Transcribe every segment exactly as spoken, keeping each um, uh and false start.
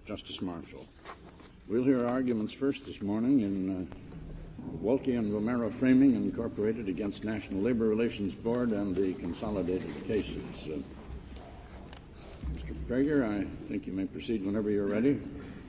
Justice Marshall. We'll hear arguments first this morning in uh, Wilkie and Romero Framing Incorporated against National Labor Relations Board and the consolidated cases. Uh, Mister Prager, I think you may proceed whenever you're ready.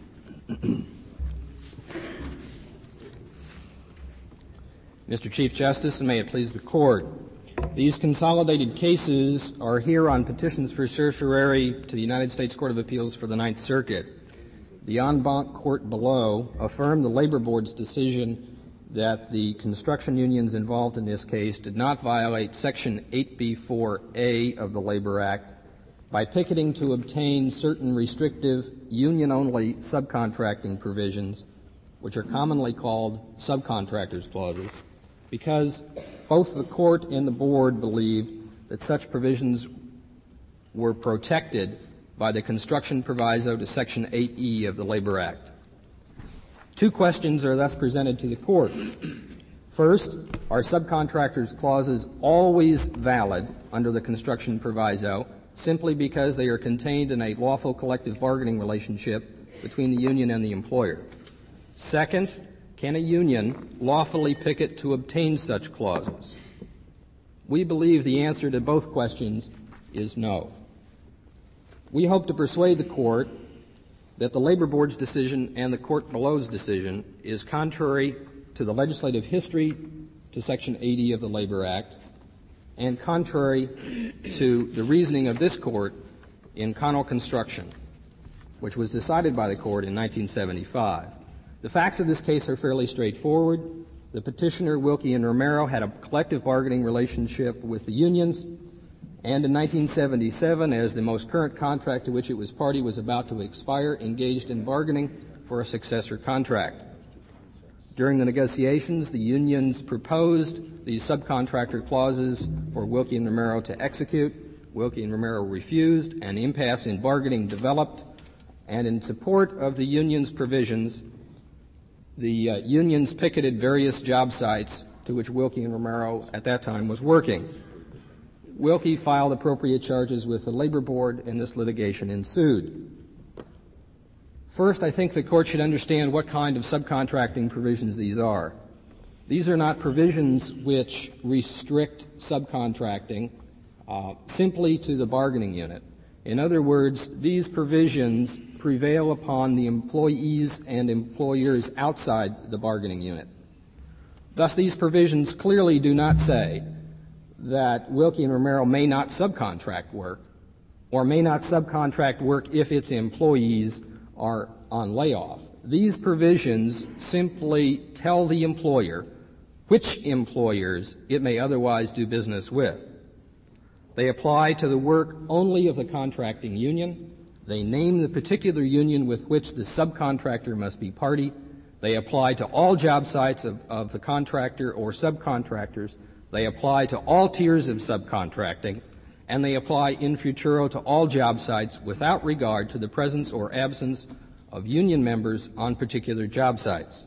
Mister Chief Justice, and may it please the Court, these consolidated cases are here on petitions for certiorari to the United States Court of Appeals for the Ninth Circuit. The en banc court below affirmed the Labor Board's decision that the construction unions involved in this case did not violate Section eight B four A of the Labor Act by picketing to obtain certain restrictive union-only subcontracting provisions, which are commonly called subcontractors clauses, because both the court and the board believed that such provisions were protected by the construction proviso to Section eight E of the Labor Act. Two questions are thus presented to the court. First, are subcontractors clauses always valid under the construction proviso simply because they are contained in a lawful collective bargaining relationship between the union and the employer? Second, can a union lawfully picket to obtain such clauses? We believe the answer to both questions is no. We hope to persuade the Court that the Labor Board's decision and the Court below's decision is contrary to the legislative history to Section eighty of the Labor Act and contrary to the reasoning of this Court in Connell Construction, which was decided by the Court in nineteen seventy-five. The facts of this case are fairly straightforward. The petitioner, Wilkie and Romero, had a collective bargaining relationship with the unions, and in nineteen seventy-seven, as the most current contract to which it was party was about to expire, engaged in bargaining for a successor contract. During the negotiations, the unions proposed these subcontractor clauses for Wilkie and Romero to execute. Wilkie and Romero refused. An impasse in bargaining developed, and in support of the union's provisions, the uh, unions picketed various job sites to which Wilkie and Romero at that time was working. Wilkie filed appropriate charges with the Labor Board, and this litigation ensued. First, I think the Court should understand what kind of subcontracting provisions these are. These are not provisions which restrict subcontracting uh, simply to the bargaining unit. In other words, these provisions prevail upon the employees and employers outside the bargaining unit. Thus, these provisions clearly do not say that Wilkie and Romero may not subcontract work or may not subcontract work if its employees are on layoff. These provisions simply tell the employer which employers it may otherwise do business with. They apply to the work only of the contracting union. They name the particular union with which the subcontractor must be party. They apply to all job sites of, of the contractor or subcontractors. They apply to all tiers of subcontracting, and they apply in futuro to all job sites without regard to the presence or absence of union members on particular job sites.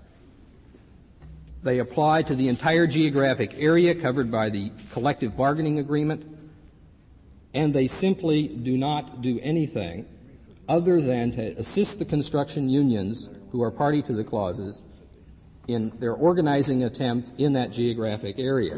They apply to the entire geographic area covered by the collective bargaining agreement, and they simply do not do anything other than to assist the construction unions who are party to the clauses in their organizing attempt in that geographic area.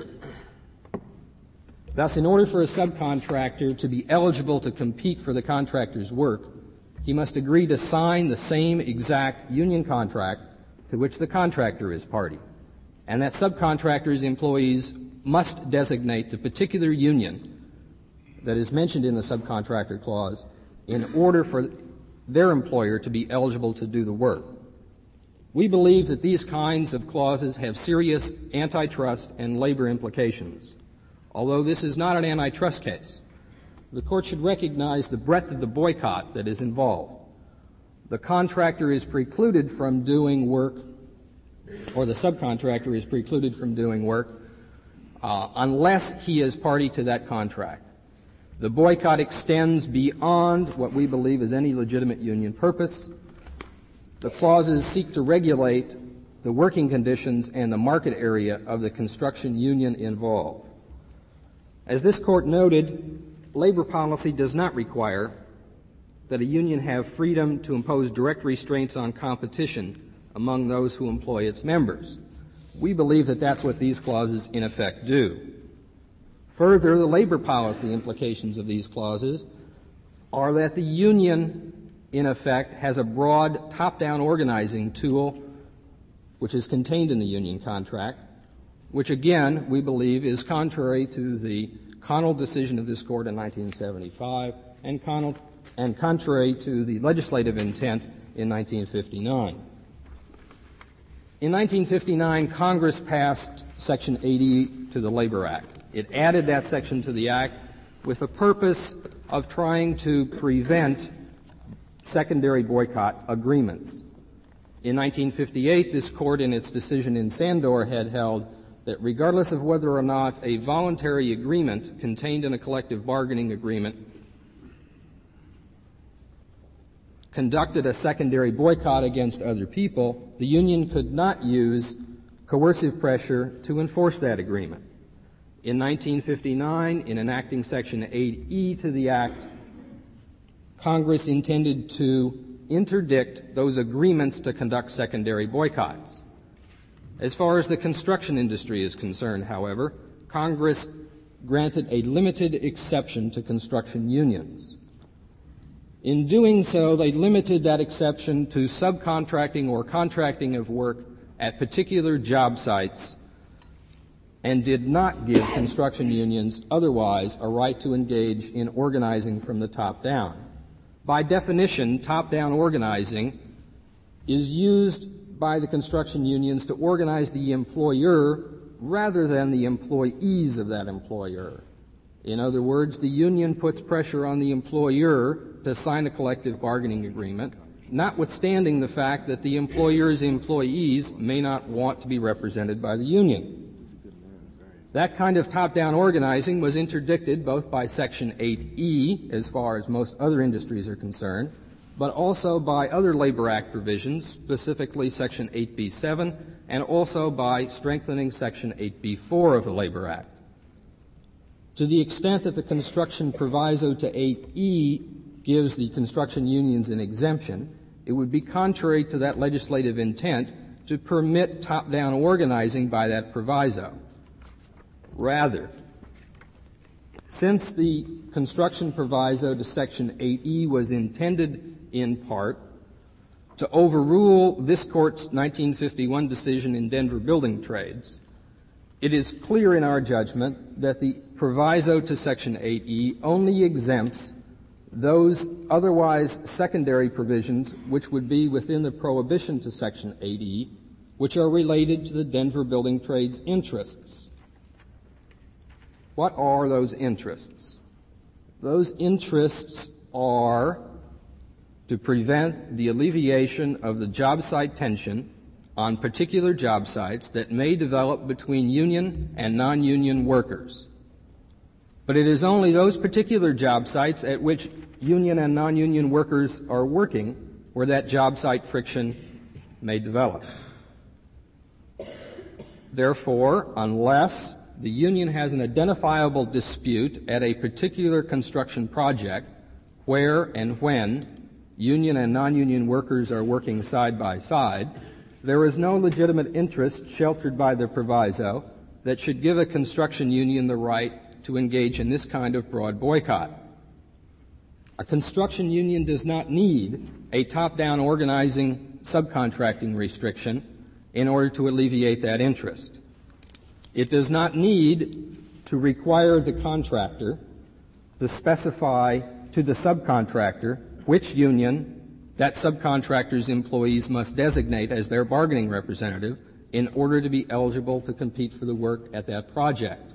Thus, in order for a subcontractor to be eligible to compete for the contractor's work, he must agree to sign the same exact union contract to which the contractor is party. And that subcontractor's employees must designate the particular union that is mentioned in the subcontractor clause in order for their employer to be eligible to do the work. We believe that these kinds of clauses have serious antitrust and labor implications. Although this is not an antitrust case, the Court should recognize the breadth of the boycott that is involved. The contractor is precluded from doing work, or the subcontractor is precluded from doing work, uh, unless he is party to that contract. The boycott extends beyond what we believe is any legitimate union purpose. The clauses seek to regulate the working conditions and the market area of the construction union involved. As this Court noted, labor policy does not require that a union have freedom to impose direct restraints on competition among those who employ its members. We believe that that's what these clauses in effect do. Further, the labor policy implications of these clauses are that the union, in effect, has a broad top-down organizing tool which is contained in the union contract, which again, we believe, is contrary to the Connell decision of this Court in nineteen seventy-five and, Connell, and contrary to the legislative intent in nineteen fifty-nine. In nineteen fifty-nine, Congress passed Section eighty to the Labor Act. It added that section to the Act with the purpose of trying to prevent secondary boycott agreements. In nineteen fifty-eight, this Court, in its decision in Sandor, had held that regardless of whether or not a voluntary agreement contained in a collective bargaining agreement conducted a secondary boycott against other people, the union could not use coercive pressure to enforce that agreement. In nineteen fifty-nine, in enacting Section eight E to the Act, Congress intended to interdict those agreements to conduct secondary boycotts. As far as the construction industry is concerned, however, Congress granted a limited exception to construction unions. In doing so, they limited that exception to subcontracting or contracting of work at particular job sites and did not give construction unions otherwise a right to engage in organizing from the top down. By definition, top-down organizing is used by the construction unions to organize the employer rather than the employees of that employer. In other words, the union puts pressure on the employer to sign a collective bargaining agreement, notwithstanding the fact that the employer's employees may not want to be represented by the union. That kind of top-down organizing was interdicted both by Section eight E, as far as most other industries are concerned, but also by other Labor Act provisions, specifically Section eight B seven, and also by strengthening Section eight B four of the Labor Act. To the extent that the construction proviso to eight E gives the construction unions an exemption, it would be contrary to that legislative intent to permit top-down organizing by that proviso. Rather, since the construction proviso to Section eight E was intended in part to overrule this Court's nineteen fifty-one decision in Denver Building Trades, it is clear in our judgment that the proviso to Section eight E only exempts those otherwise secondary provisions which would be within the prohibition to Section eight E, which are related to the Denver Building Trades interests. What are those interests? Those interests are to prevent the alleviation of the job site tension on particular job sites that may develop between union and non-union workers. But it is only those particular job sites at which union and non-union workers are working where that job site friction may develop. Therefore, unless the union has an identifiable dispute at a particular construction project where and when union and non-union workers are working side by side, there is no legitimate interest sheltered by the proviso that should give a construction union the right to engage in this kind of broad boycott. A construction union does not need a top-down organizing subcontracting restriction in order to alleviate that interest. It does not need to require the contractor to specify to the subcontractor which union that subcontractor's employees must designate as their bargaining representative in order to be eligible to compete for the work at that project.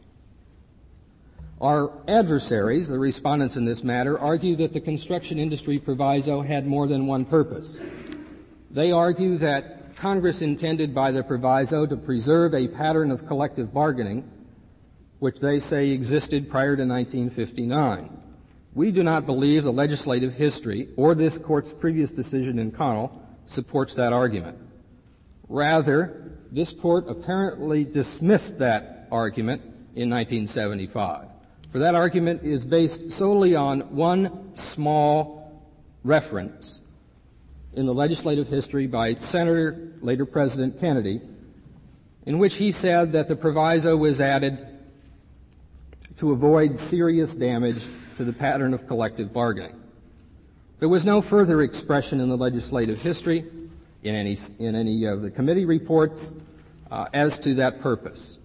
Our adversaries, the respondents in this matter, argue that the construction industry proviso had more than one purpose. They argue that Congress intended by the proviso to preserve a pattern of collective bargaining which they say existed prior to nineteen fifty-nine. We do not believe the legislative history or this Court's previous decision in Connell supports that argument. Rather, this Court apparently dismissed that argument in nineteen seventy-five. For that argument is based solely on one small reference in the legislative history by Senator, later President Kennedy, in which he said that the proviso was added to avoid serious damage to the pattern of collective bargaining. There was no further expression in the legislative history, in any, in any of the committee reports, uh, as to that purpose.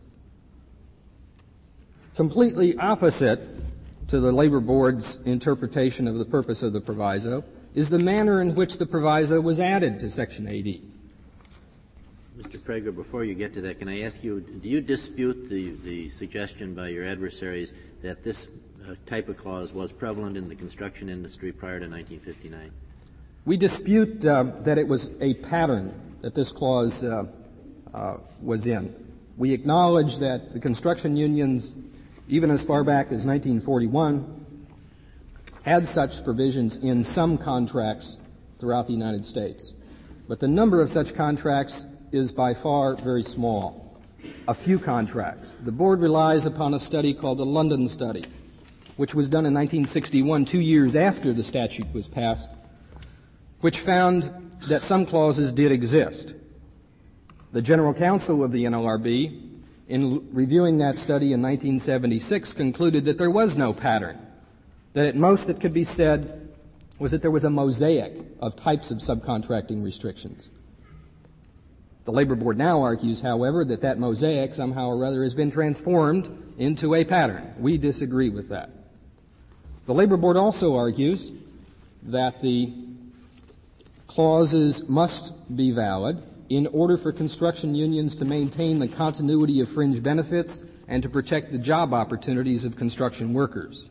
Completely opposite to the Labor Board's interpretation of the purpose of the proviso is the manner in which the proviso was added to Section eight E. Mister Prager, before you get to that, can I ask you, do you dispute the, the suggestion by your adversaries that this uh, type of clause was prevalent in the construction industry prior to nineteen fifty-nine? We dispute uh, that it was a pattern that this clause uh, uh, was in. We acknowledge that the construction unions, even as far back as nineteen forty-one, had such provisions in some contracts throughout the United States. But the number of such contracts is by far very small. A few contracts. The board relies upon a study called the London Study, which was done in nineteen sixty-one, two years after the statute was passed, which found that some clauses did exist. The General Counsel of the N L R B, in reviewing that study in nineteen seventy-six, concluded that there was no pattern, that at most that could be said was that there was a mosaic of types of subcontracting restrictions. The Labor Board now argues, however, that that mosaic somehow or other has been transformed into a pattern. We disagree with that. The Labor Board also argues that the clauses must be valid in order for construction unions to maintain the continuity of fringe benefits and to protect the job opportunities of construction workers.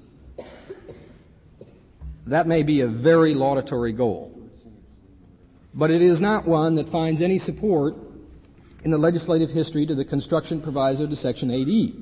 That may be a very laudatory goal, but it is not one that finds any support in the legislative history to the construction proviso to Section eight E.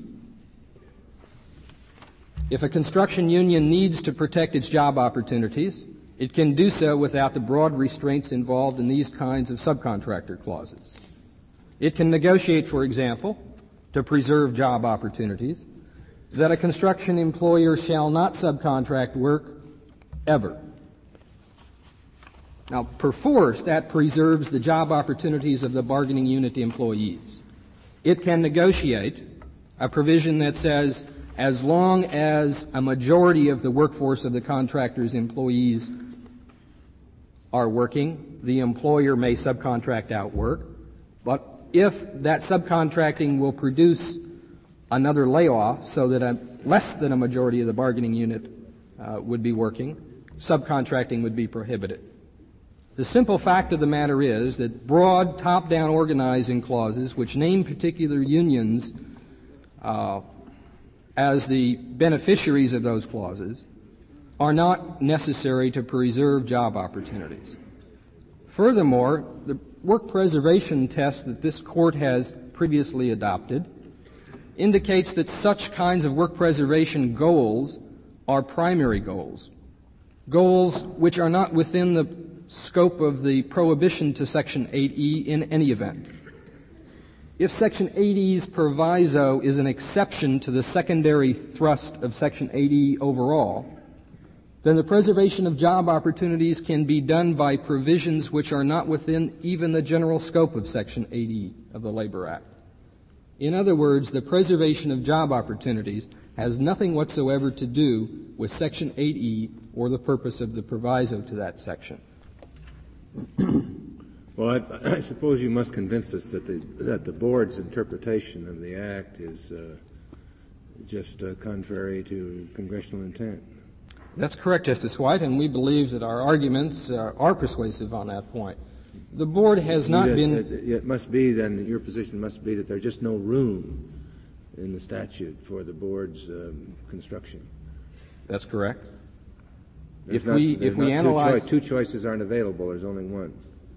If a construction union needs to protect its job opportunities, it can do so without the broad restraints involved in these kinds of subcontractor clauses. It can negotiate, for example, to preserve job opportunities, that a construction employer shall not subcontract work ever. Now, perforce, that preserves the job opportunities of the bargaining unit employees. It can negotiate a provision that says as long as a majority of the workforce of the contractor's employees are working, the employer may subcontract out work. But if that subcontracting will produce another layoff so that a, less than a majority of the bargaining unit uh, would be working, subcontracting would be prohibited. The simple fact of the matter is that broad top-down organizing clauses which name particular unions uh, as the beneficiaries of those clauses are not necessary to preserve job opportunities. Furthermore, the work preservation test that this court has previously adopted indicates that such kinds of work preservation goals are primary goals, goals which are not within the scope of the prohibition to Section eight E in any event. If Section eight E's proviso is an exception to the secondary thrust of Section eight E overall, then the preservation of job opportunities can be done by provisions which are not within even the general scope of Section eight E of the Labor Act. In other words, the preservation of job opportunities has nothing whatsoever to do with Section eight E or the purpose of the proviso to that section. Well, I, I suppose you must convince us that the that the board's interpretation of the act is uh, just uh, contrary to congressional intent. That's correct, Justice White, and we believe that our arguments uh, are persuasive on that point. The board has not it, been... It, it must be, then, your position must be that there's just no room in the statute for the board's um, construction. That's correct. There's If not, we if we two analyze... Choi- two choices aren't available. There's only one.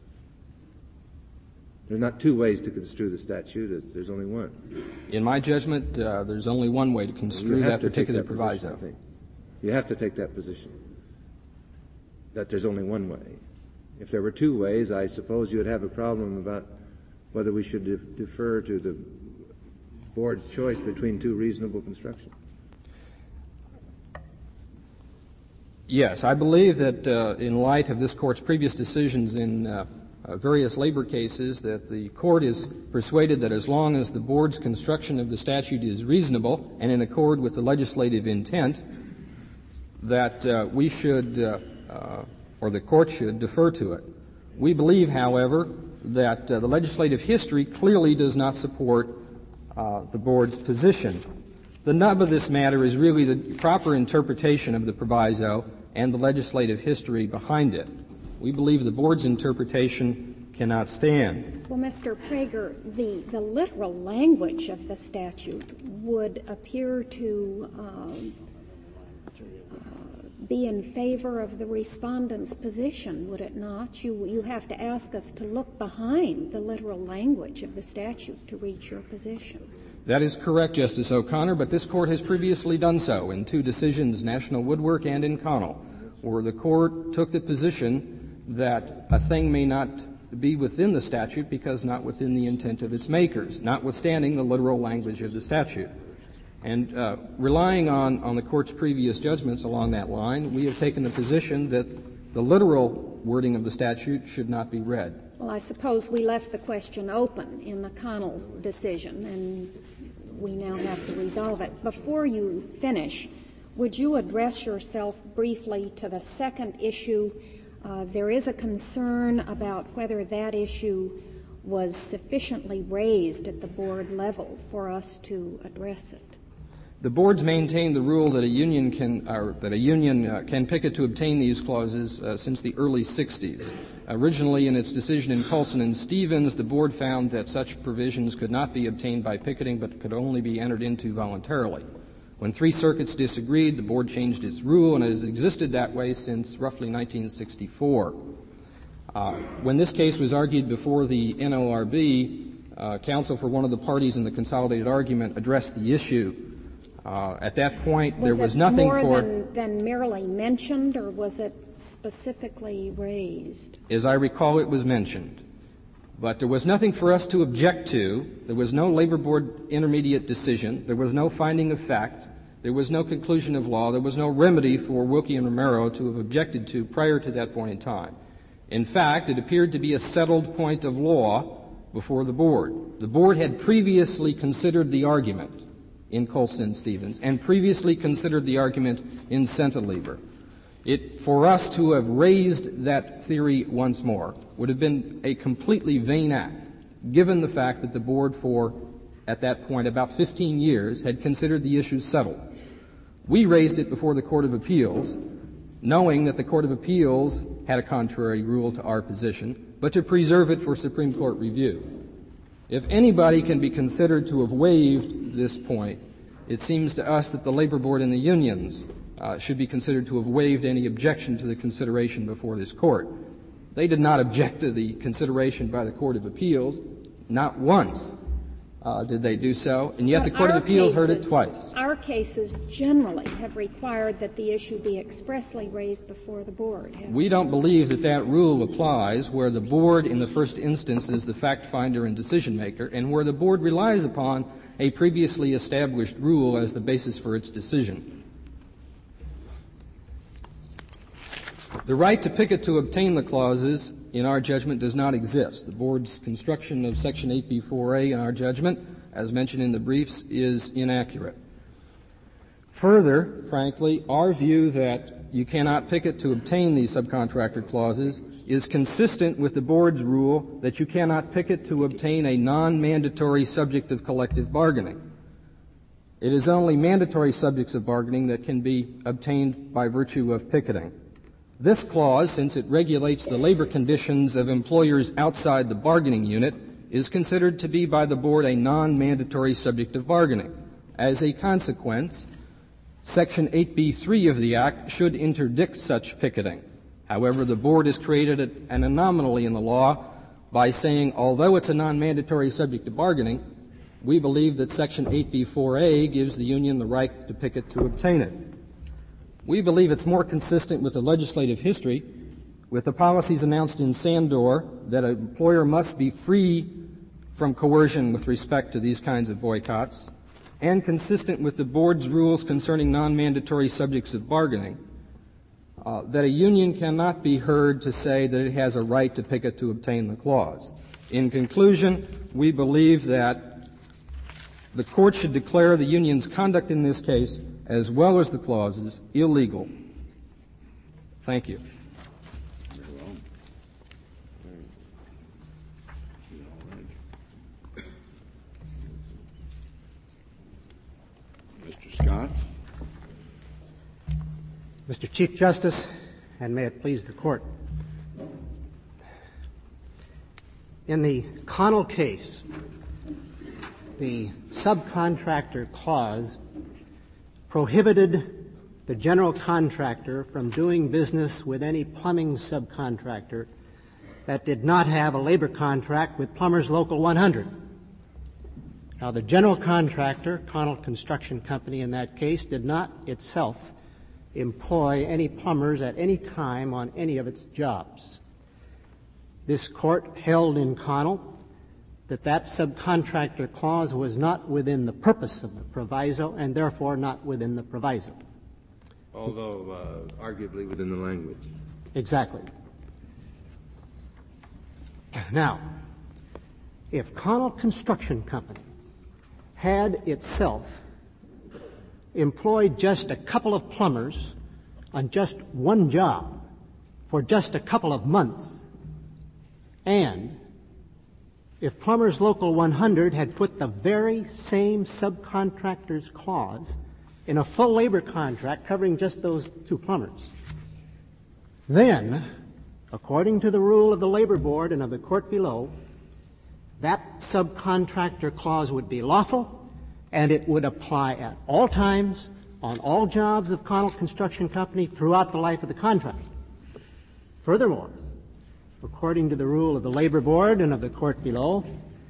There's not two ways to construe the statute. It's, there's only one. In my judgment, uh, there's only one way to construe You have that to particular take that proviso. position, I think. You have to take that position, that there's only one way. If there were two ways, I suppose you would have a problem about whether we should def- defer to the board's choice between two reasonable constructions. Yes, I believe that uh, in light of this Court's previous decisions in uh, uh, various labor cases, that the Court is persuaded that as long as the Board's construction of the statute is reasonable and in accord with the legislative intent, that uh, we should, uh, uh, or the Court should, defer to it. We believe, however, that uh, the legislative history clearly does not support uh, the Board's position. The nub of this matter is really the proper interpretation of the proviso and the legislative history behind it. We believe the Board's interpretation cannot stand. Well, Mister Prager, the, the literal language of the statute would appear to um, uh, be in favor of the respondent's position, would it not? You, you have to ask us to look behind the literal language of the statute to reach your position. That is correct, Justice O'Connor, but this Court has previously done so in two decisions, National Woodwork and in Connell, where the Court took the position that a thing may not be within the statute because not within the intent of its makers, notwithstanding the literal language of the statute. And uh, relying on, on the Court's previous judgments along that line, we have taken the position that the literal wording of the statute should not be read. Well, I suppose we left the question open in the Connell decision, and we now have to resolve it. Before you finish, would you address yourself briefly to the second issue? Uh, there is a concern about whether that issue was sufficiently raised at the Board level for us to address it. The boards maintain the rule that a union can, or that a union uh, can picket to obtain these clauses uh, since the early sixties. Originally, in its decision in Colson and Stevens, the board found that such provisions could not be obtained by picketing, but could only be entered into voluntarily. When three circuits disagreed, the board changed its rule, and it has existed that way since roughly nineteen sixty-four. Uh, when this case was argued before the N O R B, uh, counsel for one of the parties in the consolidated argument addressed the issue. Uh, at that point, was there was it nothing more for than, than merely mentioned, or was it specifically raised? As I recall, it was mentioned. But there was nothing for us to object to. There was no Labor Board intermediate decision. There was no finding of fact. There was no conclusion of law. There was no remedy for Wilkie and Romero to have objected to prior to that point in time. In fact, it appeared to be a settled point of law before the board. The board had previously considered the argument in Colson and Stevens, and previously considered the argument in Centelieber. It, for us to have raised that theory once more would have been a completely vain act, given the fact that the board for, at that point, about fifteen years had considered the issue settled. We raised it before the Court of Appeals, knowing that the Court of Appeals had a contrary rule to our position, but to preserve it for Supreme Court review. If anybody can be considered to have waived this point, it seems to us that the Labor Board and the unions uh, should be considered to have waived any objection to the consideration before this Court. They did not object to the consideration by the Court of Appeals. Not once uh, did they do so, and yet Well, the Court of Appeals cases, heard it twice. Our cases generally have required that the issue be expressly raised before the board. We don't believe that that rule applies where the board in the first instance is the fact finder and decision maker, and where the board relies upon a previously established rule as the basis for its decision. The right to picket to obtain the clauses, in our judgment, does not exist. The board's construction of Section eight B four A, in our judgment, as mentioned in the briefs, is inaccurate. Further, frankly, our view that you cannot picket to obtain these subcontractor clauses is consistent with the board's rule that you cannot picket to obtain a non-mandatory subject of collective bargaining. It is only mandatory subjects of bargaining that can be obtained by virtue of picketing. This clause, since it regulates the labor conditions of employers outside the bargaining unit, is considered to be by the board a non-mandatory subject of bargaining. As a consequence, Section eight B three of the Act should interdict such picketing. However, the board has created an anomaly in the law by saying, although it's a non-mandatory subject of bargaining, we believe that Section eight B four A gives the union the right to picket to obtain it. We believe it's more consistent with the legislative history, with the policies announced in Sandor that an employer must be free from coercion with respect to these kinds of boycotts, and consistent with the board's rules concerning non-mandatory subjects of bargaining. uh, that a union cannot be heard to say that it has a right to picket to obtain the clause. In conclusion, we believe that the court should declare the union's conduct in this case, as well as the clauses, illegal. Thank you. Very well. All right. Mister Scott. Mister Chief Justice, and may it please the Court. In the Connell case, the subcontractor clause prohibited the general contractor from doing business with any plumbing subcontractor that did not have a labor contract with Plumbers Local one hundred. Now, the general contractor, Connell Construction Company in that case, did not itself employ any plumbers at any time on any of its jobs. This court held in Connell that that subcontractor clause was not within the purpose of the proviso and therefore not within the proviso. Although uh, arguably within the language. Exactly. Now, if Connell Construction Company had itself employed just a couple of plumbers on just one job for just a couple of months, and if Plumbers Local one hundred had put the very same subcontractor's clause in a full labor contract covering just those two plumbers, then, according to the rule of the Labor Board and of the court below, that subcontractor clause would be lawful and it would apply at all times on all jobs of Connell Construction Company throughout the life of the contract. Furthermore, according to the rule of the Labor Board and of the court below,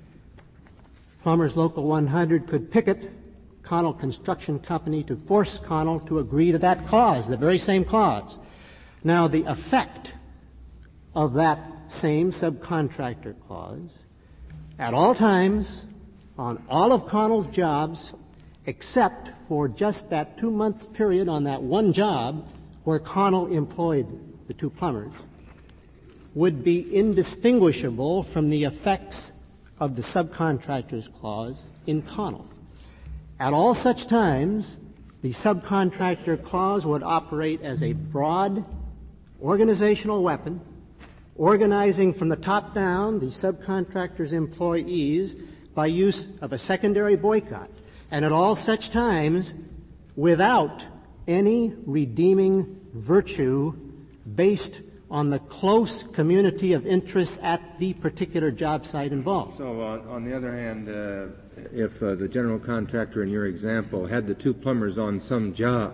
Plumbers Local one hundred could picket Connell Construction Company to force Connell to agree to that clause, the very same clause. Now, the effect of that same subcontractor clause at all times on all of Connell's jobs except for just that two months period on that one job where Connell employed the two plumbers would be indistinguishable from the effects of the subcontractor's clause in Connell. At all such times, the subcontractor clause would operate as a broad organizational weapon, organizing from the top down the subcontractor's employees by use of a secondary boycott, and at all such times without any redeeming virtue based on the close community of interests at the particular job site involved. So, on, on the other hand, uh, if uh, the general contractor in your example had the two plumbers on some job,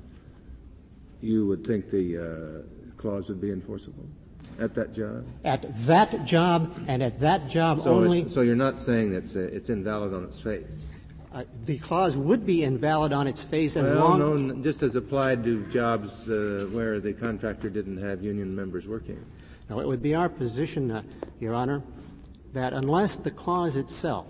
you would think the uh, clause would be enforceable at that job? At that job and at that job so only. So you're not saying that it's, uh, it's invalid on its face? Uh, the clause would be invalid on its face as well, long... no, just as applied to jobs uh, where the contractor didn't have union members working. Now, it would be our position, uh, Your Honor, that unless the clause itself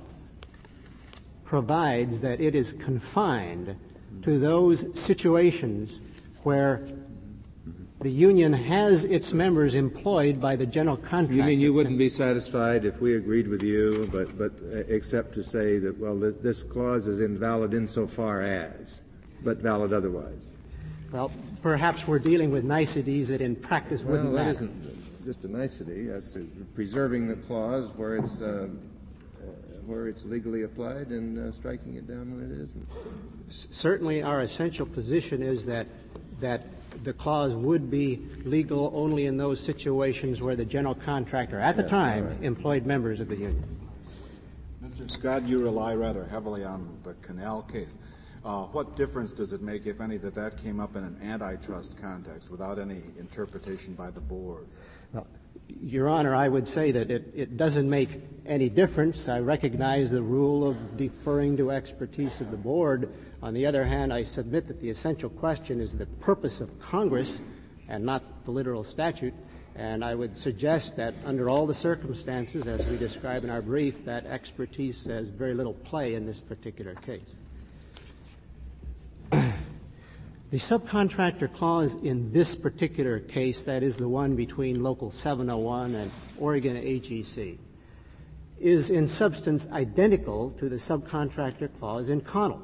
provides that it is confined to those situations where the union has its members employed by the general contractor. You mean you wouldn't be satisfied if we agreed with you, but, but uh, except to say that, well, this, this clause is invalid insofar as, but valid otherwise? Well, perhaps we're dealing with niceties that in practice well, wouldn't that matter. isn't just a nicety. That's preserving the clause where it's uh, uh, where it's legally applied and uh, striking it down when it isn't. S- certainly, our essential position is that that the clause would be legal only in those situations where the general contractor at the Yeah, time right. employed members of the union. Mister Scott, you rely rather heavily on the Canal case. Uh, what difference does it make, if any, that that came up in an antitrust context without any interpretation by the board? Well, Your Honor, I would say that it, it doesn't make any difference. I recognize the rule of deferring to expertise of the board. On the other hand, I submit that the essential question is the purpose of Congress and not the literal statute. And I would suggest that under all the circumstances, as we describe in our brief, that expertise has very little play in this particular case. The subcontractor clause in this particular case, that is the one between Local seven oh one and Oregon A G C, is in substance identical to the subcontractor clause in Connell.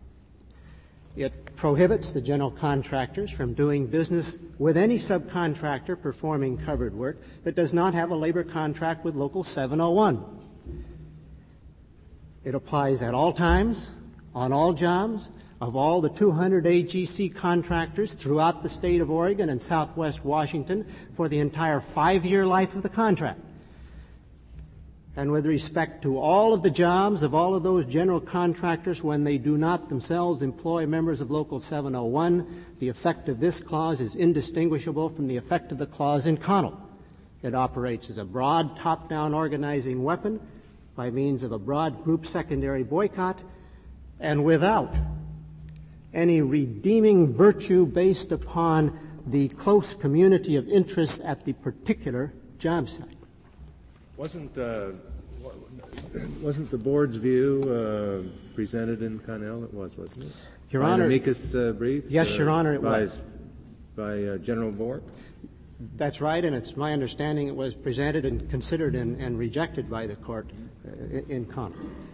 It prohibits the general contractors from doing business with any subcontractor performing covered work that does not have a labor contract with Local seven oh one. It applies at all times, on all jobs, of all the two hundred A G C contractors throughout the state of Oregon and Southwest Washington for the entire five-year life of the contract. And with respect to all of the jobs of all of those general contractors when they do not themselves employ members of Local seven oh one, the effect of this clause is indistinguishable from the effect of the clause in Connell. It operates as a broad top-down organizing weapon by means of a broad group secondary boycott and without any redeeming virtue based upon the close community of interests at the particular job site. Wasn't uh, wasn't the board's view uh, presented in Connell? It was, wasn't it? Your by Honor, an amicus uh, brief. Yes, uh, Your Honor, it by, was. By uh, General Bork. That's right, and it's my understanding it was presented and considered and, and rejected by the court uh, in Connell.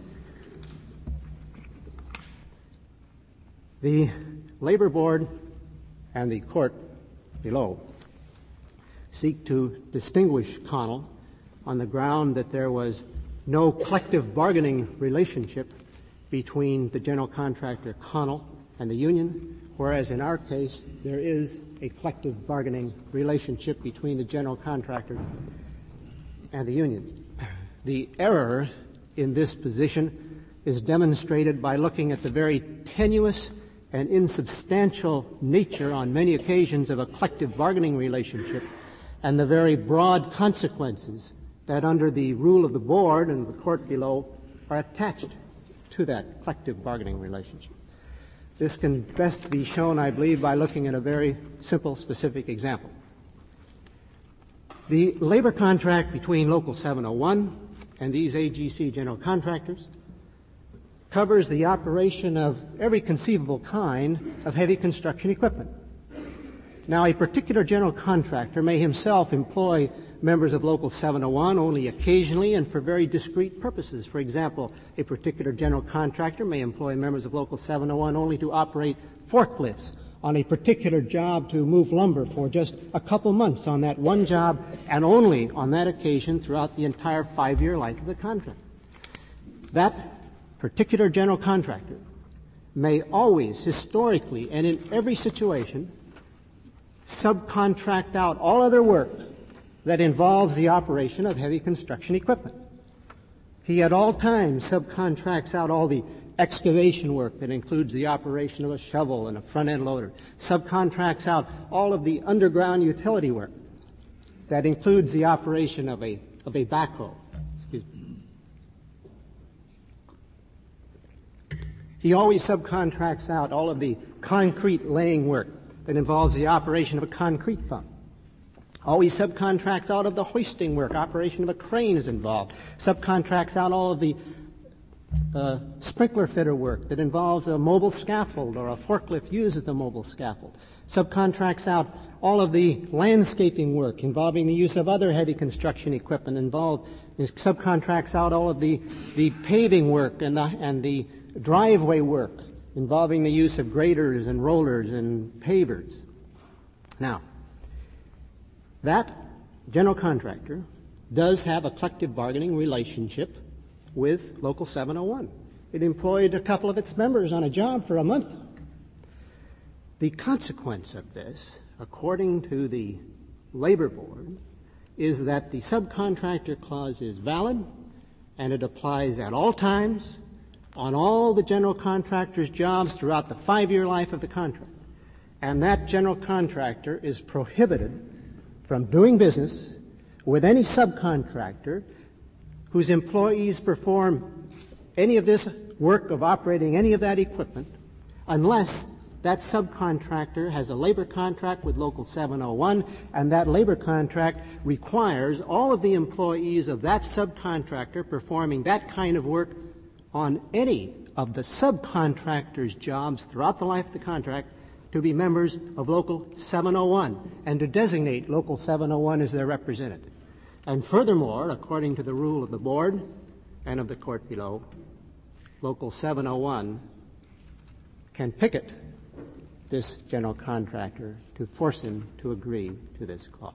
The Labor Board and the court below seek to distinguish Connell on the ground that there was no collective bargaining relationship between the general contractor Connell and the union, whereas in our case there is a collective bargaining relationship between the general contractor and the union. The error in this position is demonstrated by looking at the very tenuous and insubstantial nature on many occasions of a collective bargaining relationship and the very broad consequences that under the rule of the board and the court below are attached to that collective bargaining relationship. This can best be shown, I believe, by looking at a very simple, specific example. The labor contract between Local seven oh one and these A G C general contractors covers the operation of every conceivable kind of heavy construction equipment. Now, a particular general contractor may himself employ members of Local seven oh one only occasionally and for very discrete purposes. For example, a particular general contractor may employ members of Local seven oh one only to operate forklifts on a particular job to move lumber for just a couple months on that one job and only on that occasion throughout the entire five-year life of the contract. That particular general contractor may always, historically and in every situation, subcontract out all other work that involves the operation of heavy construction equipment. He at all times subcontracts out all the excavation work that includes the operation of a shovel and a front-end loader, subcontracts out all of the underground utility work that includes the operation of a, of a backhoe. Excuse me. He always subcontracts out all of the concrete laying work that involves the operation of a concrete pump. Always subcontracts out of the hoisting work, operation of a crane is involved. Subcontracts out all of the uh, sprinkler fitter work that involves a mobile scaffold or a forklift uses the mobile scaffold. Subcontracts out all of the landscaping work involving the use of other heavy construction equipment involved. Subcontracts out all of the, the paving work and the, and the driveway work involving the use of graders and rollers and pavers. Now, that general contractor does have a collective bargaining relationship with Local seven oh one. It employed a couple of its members on a job for a month. The consequence of this, according to the Labor Board, is that the subcontractor clause is valid and it applies at all times on all the general contractor's jobs throughout the five-year life of the contract. And that general contractor is prohibited from doing business with any subcontractor whose employees perform any of this work of operating any of that equipment unless that subcontractor has a labor contract with Local seven oh one, and that labor contract requires all of the employees of that subcontractor performing that kind of work on any of the subcontractor's jobs throughout the life of the contract to be members of Local seven oh one and to designate Local seven oh one as their representative. And furthermore, according to the rule of the board and of the court below, Local seven oh one can picket this general contractor to force him to agree to this clause.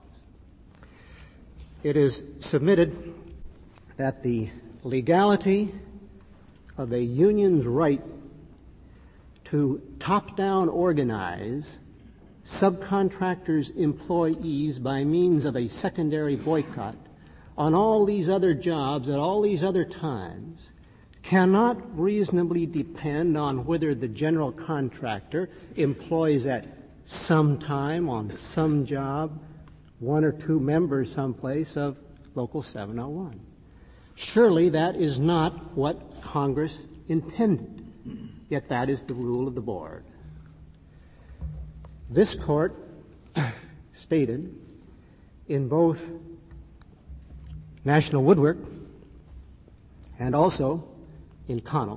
It is submitted that the legality of a union's right to top-down organize subcontractors' employees by means of a secondary boycott on all these other jobs at all these other times cannot reasonably depend on whether the general contractor employs at some time on some job one or two members someplace of Local seven oh one. Surely that is not what Congress intended. Yet that is the rule of the board. This court stated in both National Woodwork and also in Connell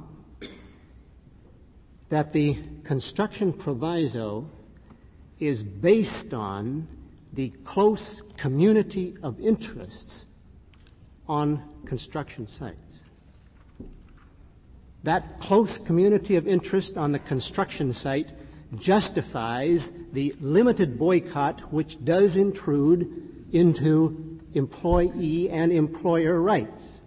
that the construction proviso is based on the close community of interests on construction sites. That close community of interest on the construction site justifies the limited boycott which does intrude into employee and employer rights.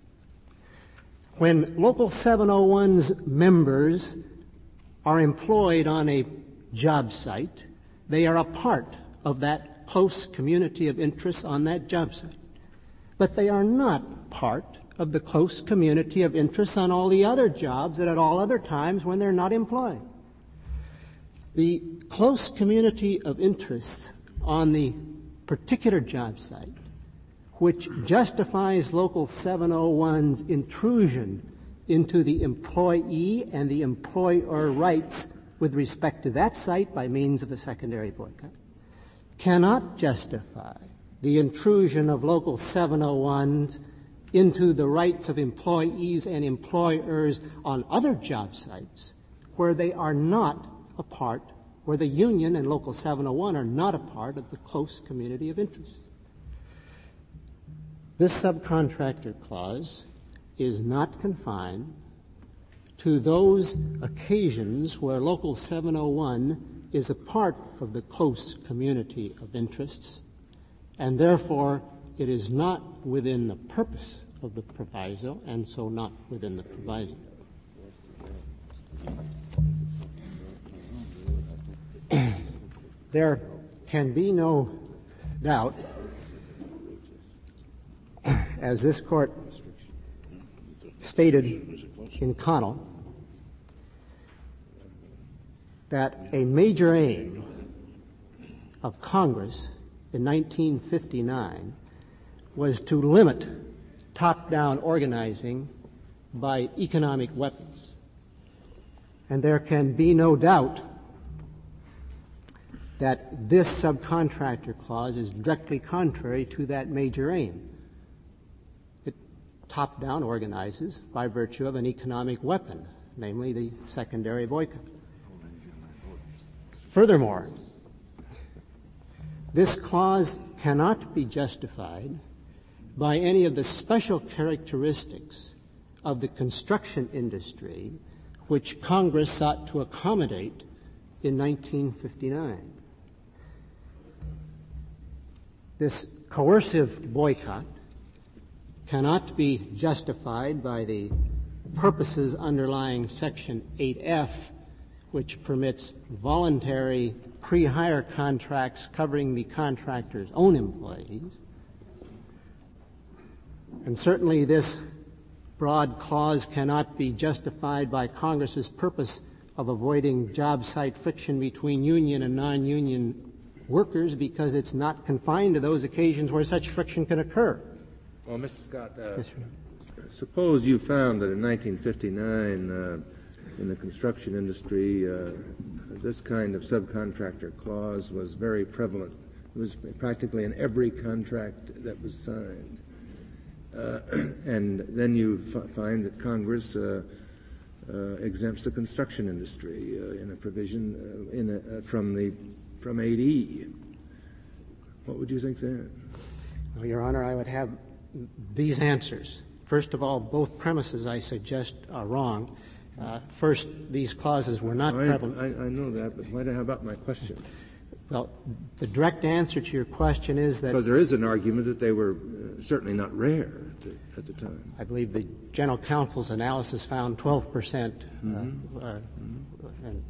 When Local seven oh one's members are employed on a job site, they are a part of that close community of interest on that job site. But they are not part of the close community of interest on all the other jobs and at all other times when they're not employed. The close community of interest on the particular job site, which justifies Local seven oh one's intrusion into the employee and the employer rights with respect to that site by means of a secondary boycott, cannot justify the intrusion of Local seven oh one's into the rights of employees and employers on other job sites where they are not a part, where the union and Local seven oh one are not a part of the close community of interest. This subcontractor clause is not confined to those occasions where Local seven oh one is a part of the close community of interests, and therefore it is not within the purpose of the proviso, and so not within the proviso. There can be no doubt, as this court stated in Connell, that a major aim of Congress in nineteen fifty-nine was to limit top-down organizing by economic weapons. And there can be no doubt that this subcontractor clause is directly contrary to that major aim. It top-down organizes by virtue of an economic weapon, namely the secondary boycott. Furthermore, this clause cannot be justified by any of the special characteristics of the construction industry which Congress sought to accommodate in nineteen fifty-nine. This coercive boycott cannot be justified by the purposes underlying Section eight F, which permits voluntary pre-hire contracts covering the contractor's own employees. And certainly this broad clause cannot be justified by Congress's purpose of avoiding job site friction between union and non-union workers, because it's not confined to those occasions where such friction can occur. Well, Mister Scott, uh, Yes, suppose you found that in nineteen fifty-nine uh, in the construction industry uh, this kind of subcontractor clause was very prevalent. It was practically in every contract that was signed. Uh, and then you f- find that Congress uh, uh, exempts the construction industry uh, in a provision uh, in a, uh, from the from eight E. What would you think then? Well, Your Honor, I would have these answers. First of all, both premises I suggest are wrong. Uh, first, these clauses were not I, prevalent. I, I know that, but why, how about my question? Well, the direct answer to your question is that because there is an argument that they were uh, certainly not rare at the, at the time. I believe the General Counsel's analysis found twelve percent. Mm-hmm. Uh, uh, mm-hmm. And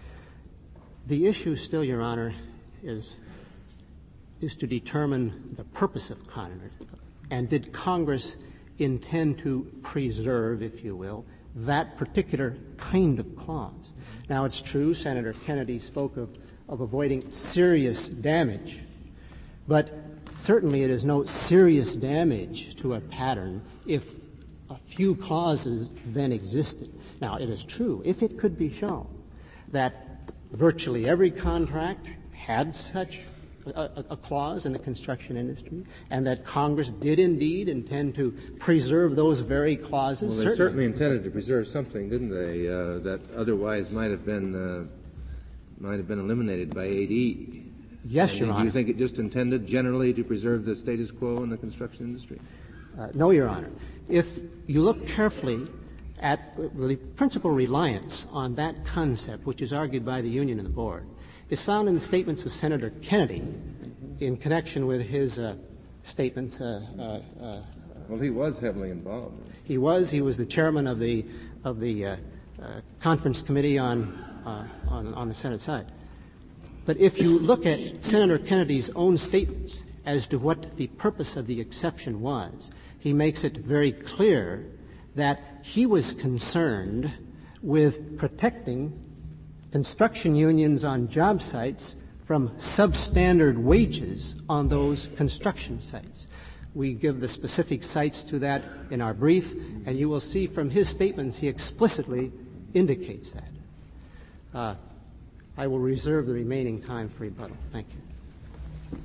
the issue still, Your Honor, is is to determine the purpose of Conard, and did Congress intend to preserve, if you will, that particular kind of clause. Now, it's true, Senator Kennedy spoke of, of avoiding serious damage, but certainly it is no serious damage to a pattern if a few clauses then existed. Now, it is true, if it could be shown that virtually every contract had such A, a clause in the construction industry, and that Congress did indeed intend to preserve those very clauses. Well, they certainly, certainly intended to preserve something, didn't they? Uh, that otherwise might have been uh, might have been eliminated by eight E. Yes, and Your do Honor. Do you think it just intended generally to preserve the status quo in the construction industry? Uh, no, Your Honor. If you look carefully at the principal reliance on that concept, which is argued by the Union and the Board, is found in the statements of Senator Kennedy in connection with his uh, statements. Uh, uh, uh, well, he was heavily involved. He was. He was the chairman of the of the uh, uh, conference committee on, uh, on on the Senate side. But if you look at Senator Kennedy's own statements as to what the purpose of the exception was, he makes it very clear that he was concerned with protecting construction unions on job sites from substandard wages on those construction sites. We give the specific sites to that in our brief, and you will see from his statements he explicitly indicates that. Uh, I will reserve the remaining time for rebuttal. Thank you.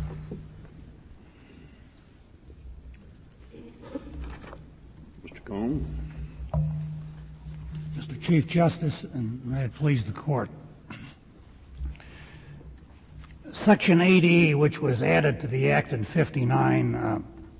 Mister Cohn. Mister Chief Justice, and may it please the Court. Section eight E, which was added to the Act in fifty-nine, uh,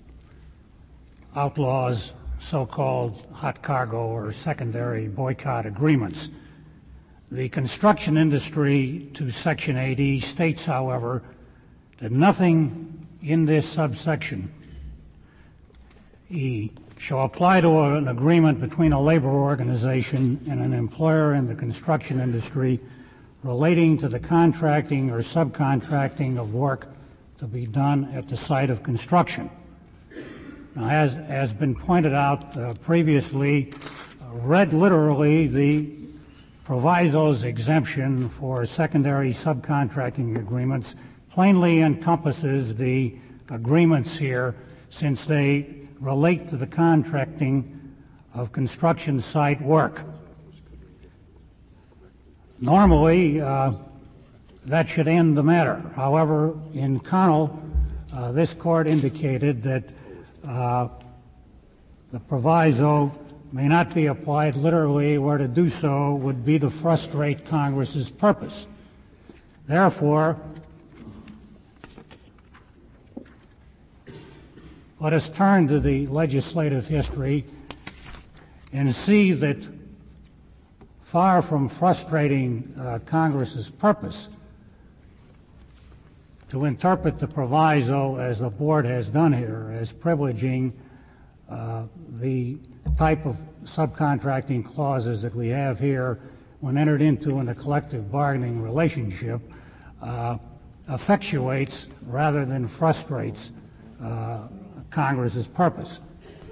outlaws so-called hot cargo or secondary boycott agreements. The construction industry to Section eight E states, however, that nothing in this subsection E shall apply to an agreement between a labor organization and an employer in the construction industry relating to the contracting or subcontracting of work to be done at the site of construction. Now, as has been pointed out uh, previously, uh, read literally, the proviso's exemption for secondary subcontracting agreements plainly encompasses the agreements here, since they relate to the contracting of construction site work. Normally, uh, that should end the matter. However, in Connell, uh, this Court indicated that uh, the proviso may not be applied literally, where to do so would be to frustrate Congress's purpose. Therefore, let us turn to the legislative history and see that far from frustrating uh, Congress's purpose to interpret the proviso, as the Board has done here, as privileging uh, the type of subcontracting clauses that we have here when entered into in a collective bargaining relationship, uh, effectuates rather than frustrates uh, Congress's purpose.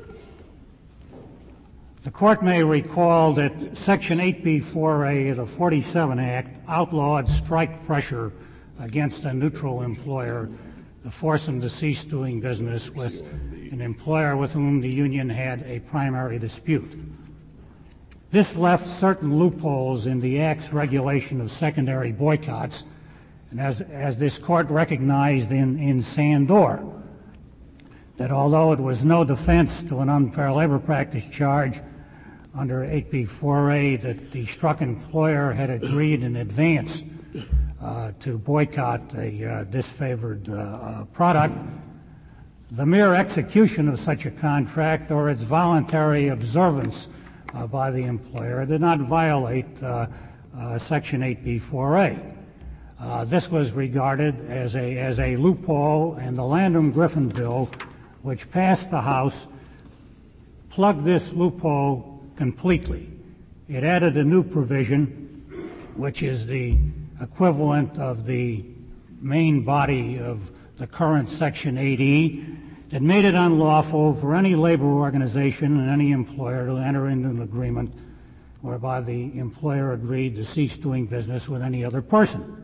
The Court may recall that Section eight B four A of the forty-seven Act outlawed strike pressure against a neutral employer to force him to cease doing business with an employer with whom the union had a primary dispute. This left certain loopholes in the Act's regulation of secondary boycotts, and as, as this Court recognized in, in Sandor, that although it was no defense to an unfair labor practice charge, under eight B four A that the struck employer had agreed in advance uh, to boycott a uh, disfavored uh, uh, product. The mere execution of such a contract or its voluntary observance uh, by the employer did not violate uh, uh, Section eight B four A. Uh, this was regarded as a, as a loophole, and the Landrum-Griffin bill, which passed the House, plugged this loophole completely. It added a new provision, which is the equivalent of the main body of the current Section eight E, that made it unlawful for any labor organization and any employer to enter into an agreement whereby the employer agreed to cease doing business with any other person.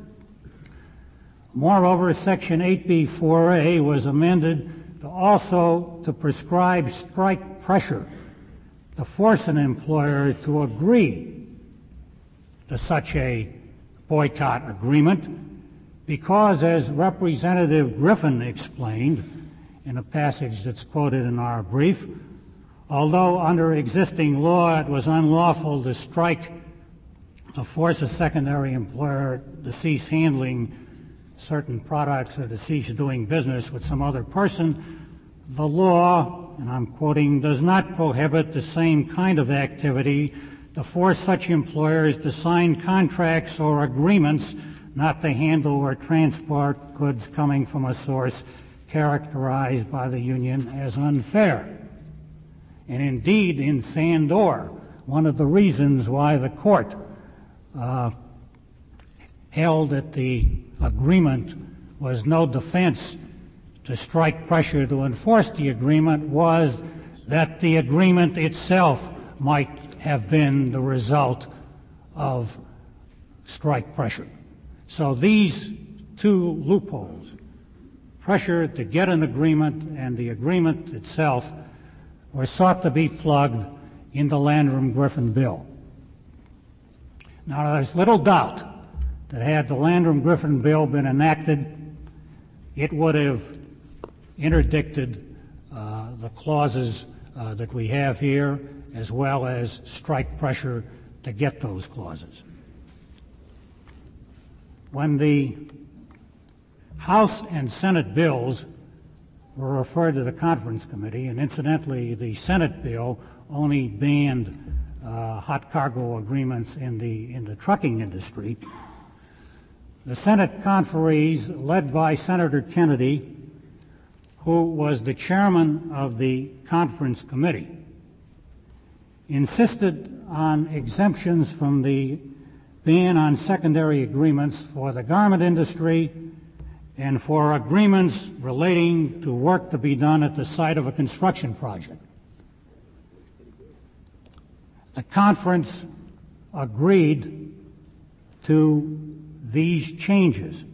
Moreover, Section eight B four A was amended to also to prescribe strike pressure to force an employer to agree to such a boycott agreement because, as Representative Griffin explained in a passage that's quoted in our brief, although under existing law it was unlawful to strike to force a secondary employer to cease handling certain products or to cease doing business with some other person, the law, and I'm quoting, does not prohibit the same kind of activity to force such employers to sign contracts or agreements not to handle or transport goods coming from a source characterized by the union as unfair. And indeed, in Sandor, one of the reasons why the court uh, held that the agreement was no defense to strike pressure to enforce the agreement was that the agreement itself might have been the result of strike pressure. So these two loopholes, pressure to get an agreement and the agreement itself, were sought to be plugged in the Landrum-Griffin bill. Now, there's little doubt that had the Landrum-Griffin bill been enacted, it would have interdicted uh, the clauses uh, that we have here, as well as strike pressure to get those clauses. When the House and Senate bills were referred to the conference committee, and incidentally, the Senate bill only banned uh, hot cargo agreements in the in the trucking industry. The Senate conferees, led by Senator Kennedy, who was the chairman of the conference committee, insisted on exemptions from the ban on secondary agreements for the garment industry and for agreements relating to work to be done at the site of a construction project. The conference agreed to these changes.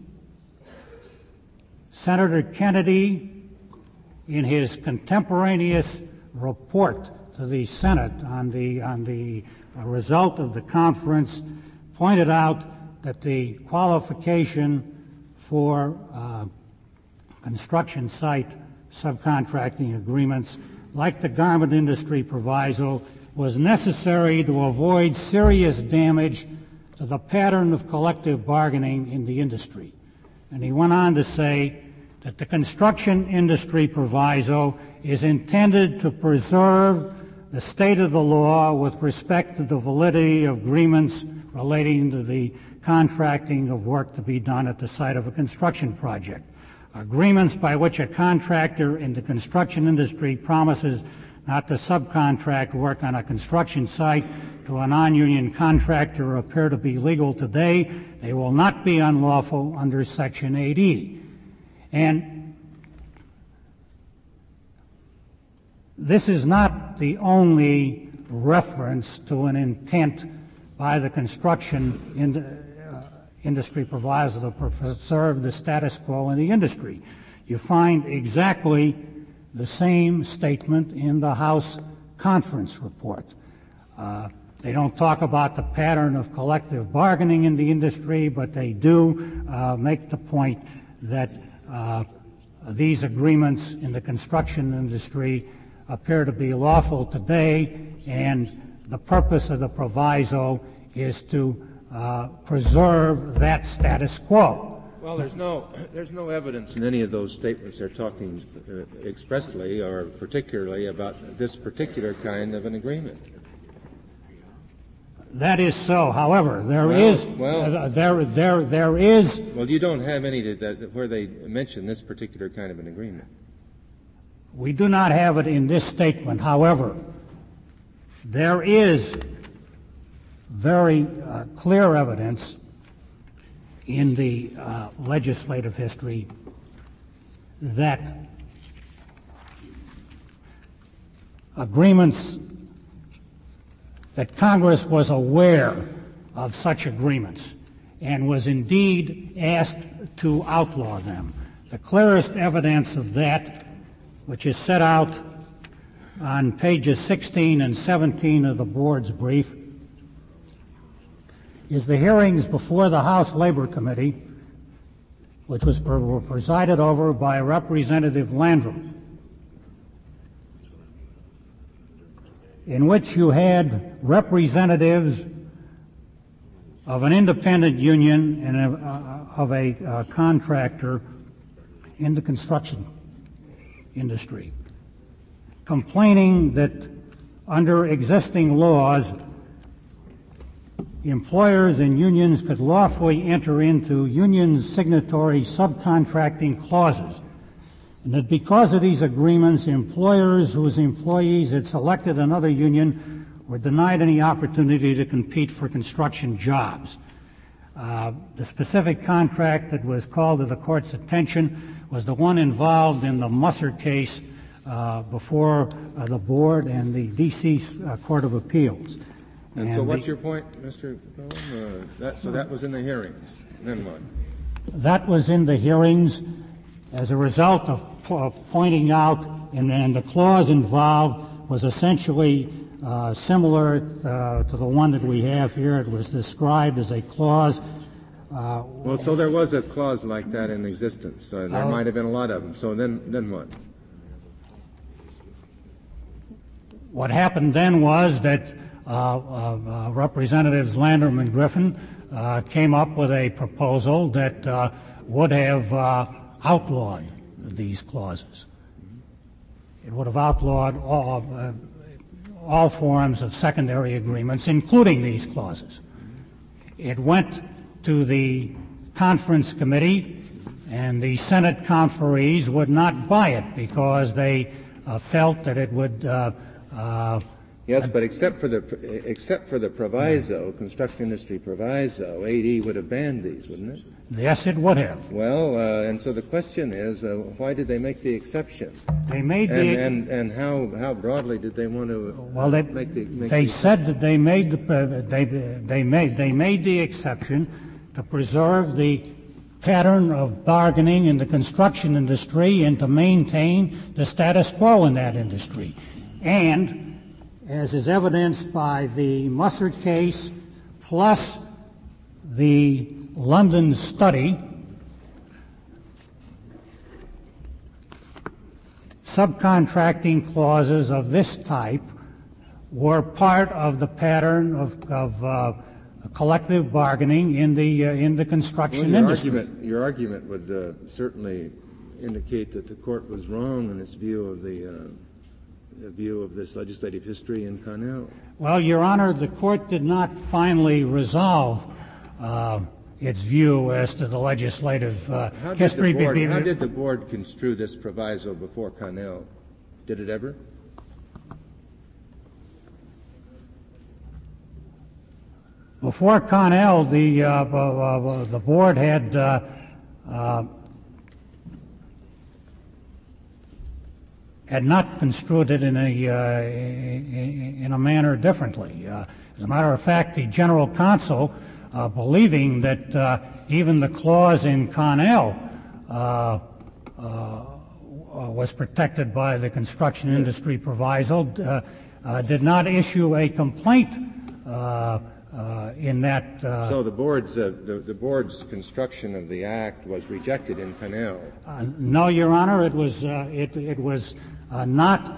Senator Kennedy, in his contemporaneous report to the Senate on the, on the uh, result of the conference, pointed out that the qualification for uh, construction site subcontracting agreements, like the garment industry proviso, was necessary to avoid serious damage to the pattern of collective bargaining in the industry. And he went on to say that the construction industry proviso is intended to preserve the state of the law with respect to the validity of agreements relating to the contracting of work to be done at the site of a construction project. Agreements by which a contractor in the construction industry promises not to subcontract work on a construction site to a non-union contractor appear to be legal today. They will not be unlawful under Section eight E. And this is not the only reference to an intent by the construction in, uh, industry proviso to preserve the status quo in the industry. You find exactly the same statement in the House conference report. Uh, they don't talk about the pattern of collective bargaining in the industry, but they do uh, make the point that uh, these agreements in the construction industry appear to be lawful today, and the purpose of the proviso is to uh, preserve that status quo. Well, there's no there's no evidence in any of those statements they're talking uh, expressly or particularly about this particular kind of an agreement. That is so. However, there well, is well, uh, there there there is. Well, you don't have any that, that, where they mention this particular kind of an agreement. We do not have it in this statement. However, there is very uh, clear evidence in the uh, legislative history that agreements that Congress was aware of such agreements and was indeed asked to outlaw them. The clearest evidence of that, which is set out on pages sixteen and seventeen of the board's brief, is the hearings before the House Labor Committee, which was were presided over by Representative Landrum, in which you had representatives of an independent union and of, uh, of a uh, contractor in the construction industry, complaining that under existing laws, employers and unions could lawfully enter into union signatory subcontracting clauses, and that because of these agreements, employers whose employees had selected another union were denied any opportunity to compete for construction jobs. Uh, the specific contract that was called to the court's attention was the one involved in the Musser case uh, before uh, the board and the D C uh, Court of Appeals. And, and so what's the, your point, Mister Cohen? Uh, that, so that was in the hearings. Then what? That was in the hearings as a result of, po- pointing out, and, and the clause involved was essentially uh, similar uh, to the one that we have here. It was described as a clause. Uh, well, so there was a clause like that in existence. Uh, there uh, might have been a lot of them. So then, then what? What happened then was that uh, uh, uh, Representatives Landrum and Griffin uh, came up with a proposal that uh, would have uh, outlawed these clauses. It would have outlawed all, uh, all forms of secondary agreements, including these clauses. It went to the conference committee, and the Senate conferees would not buy it because they uh, felt that it would uh, uh, Yes, but except for the except for the proviso, construction industry proviso, A D would have banned these, wouldn't it? Yes, it would have. Well, uh, and so the question is, uh, why did they make the exception? They made and, the and and how how broadly did they want to uh, well, they, make the? Make they the said that they made the uh, they they made they made the exception to preserve the pattern of bargaining in the construction industry and to maintain the status quo in that industry, and as is evidenced by the Musser case, plus the London study, subcontracting clauses of this type were part of the pattern of, of uh, collective bargaining in the uh, in the construction well, your industry. Argument, your argument would uh, certainly indicate that the court was wrong in its view of the. Uh, view of this legislative history in Connell. Well, Your Honor, the court did not finally resolve uh, its view as to the legislative uh, how history. Did the board, be, how did the board construe this proviso before Connell? Did it ever? Before Connell, the uh, uh, the board had uh, uh, had not construed it in a uh, in a manner differently. Uh, as a matter of fact, the general counsel, uh, believing that uh, even the clause in Connell uh, uh, was protected by the construction industry proviso, uh, uh, did not issue a complaint uh, uh, in that. Uh, so the board's uh, the, the board's construction of the act was rejected in Connell. Uh, no, Your Honor, it was uh, it it was. Uh, not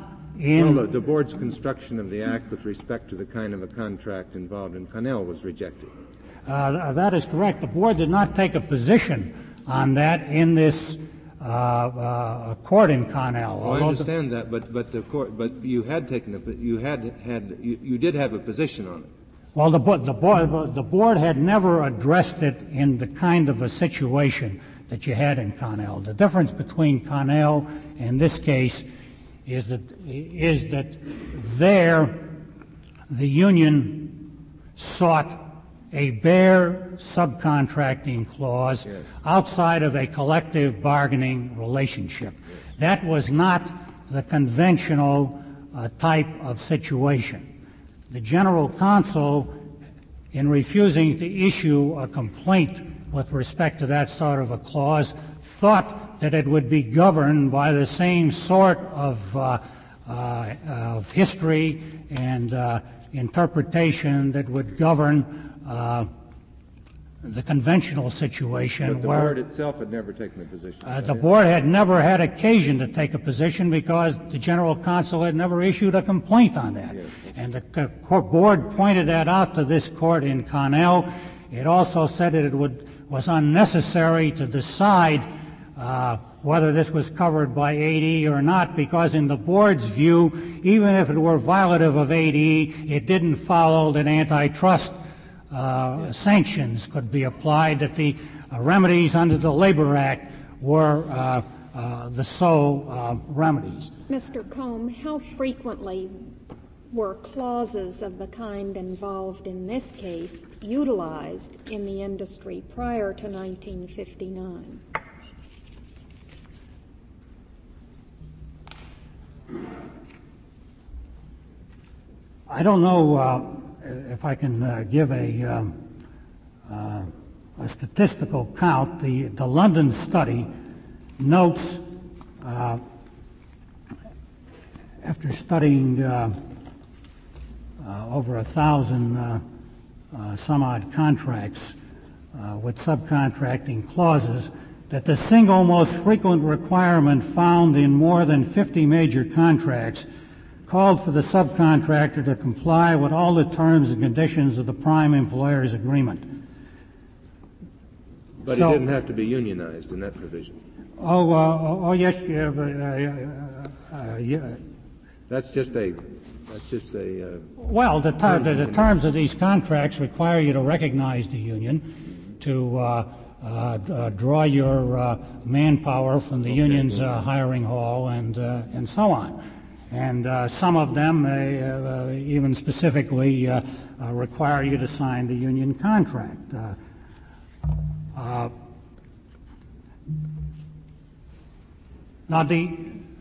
in well, the, the board's construction of the act with respect to the kind of a contract involved in Connell was rejected. Uh, that is correct. The board did not take a position on that in this uh, uh, court in Connell. Well, I understand the, that, but but the court, but you had taken a, you had had you, you did have a position on it. Well, the board, the board, the board had never addressed it in the kind of a situation that you had in Connell. The difference between Connell and this case is that is that there the union sought a bare subcontracting clause yes. outside of a collective bargaining relationship. Yes. That was not the conventional uh, type of situation. The general counsel, in refusing to issue a complaint with respect to that sort of a clause, thought that it would be governed by the same sort of, uh, uh, of history and uh, interpretation that would govern Uh, the conventional situation. But the where board itself had never taken a position. Uh, the board had never had occasion to take a position because the general counsel had never issued a complaint on that. Yes. And the uh, board pointed that out to this court in Connell. It also said that it would, was unnecessary to decide uh, whether this was covered by eight E or not, because in the board's view, even if it were violative of eight E, it didn't follow that antitrust Uh, sanctions could be applied, that the uh, remedies under the Labor Act were uh, uh, the sole uh, remedies. Mister Combe, how frequently were clauses of the kind involved in this case utilized in the industry prior to nineteen fifty-nine? I don't know uh, if I can uh, give a, um, uh, a statistical count. The, the London study notes, uh, after studying uh, uh, over a thousand uh, uh, some odd contracts uh, with subcontracting clauses, that the single most frequent requirement found in more than fifty major contracts called for the subcontractor to comply with all the terms and conditions of the prime employer's agreement. But so, he didn't have to be unionized in that provision. Oh, uh, oh yes, yeah, but, uh, uh, yeah. That's just a, that's just a. Uh, well, the, ter- the, the terms of these contracts require you to recognize the union, to uh, uh, uh, draw your uh, manpower from the okay. union's uh, hiring hall, and uh, and so on. And uh, some of them uh, uh, even specifically uh, uh, require you to sign the union contract. Uh, uh, now, the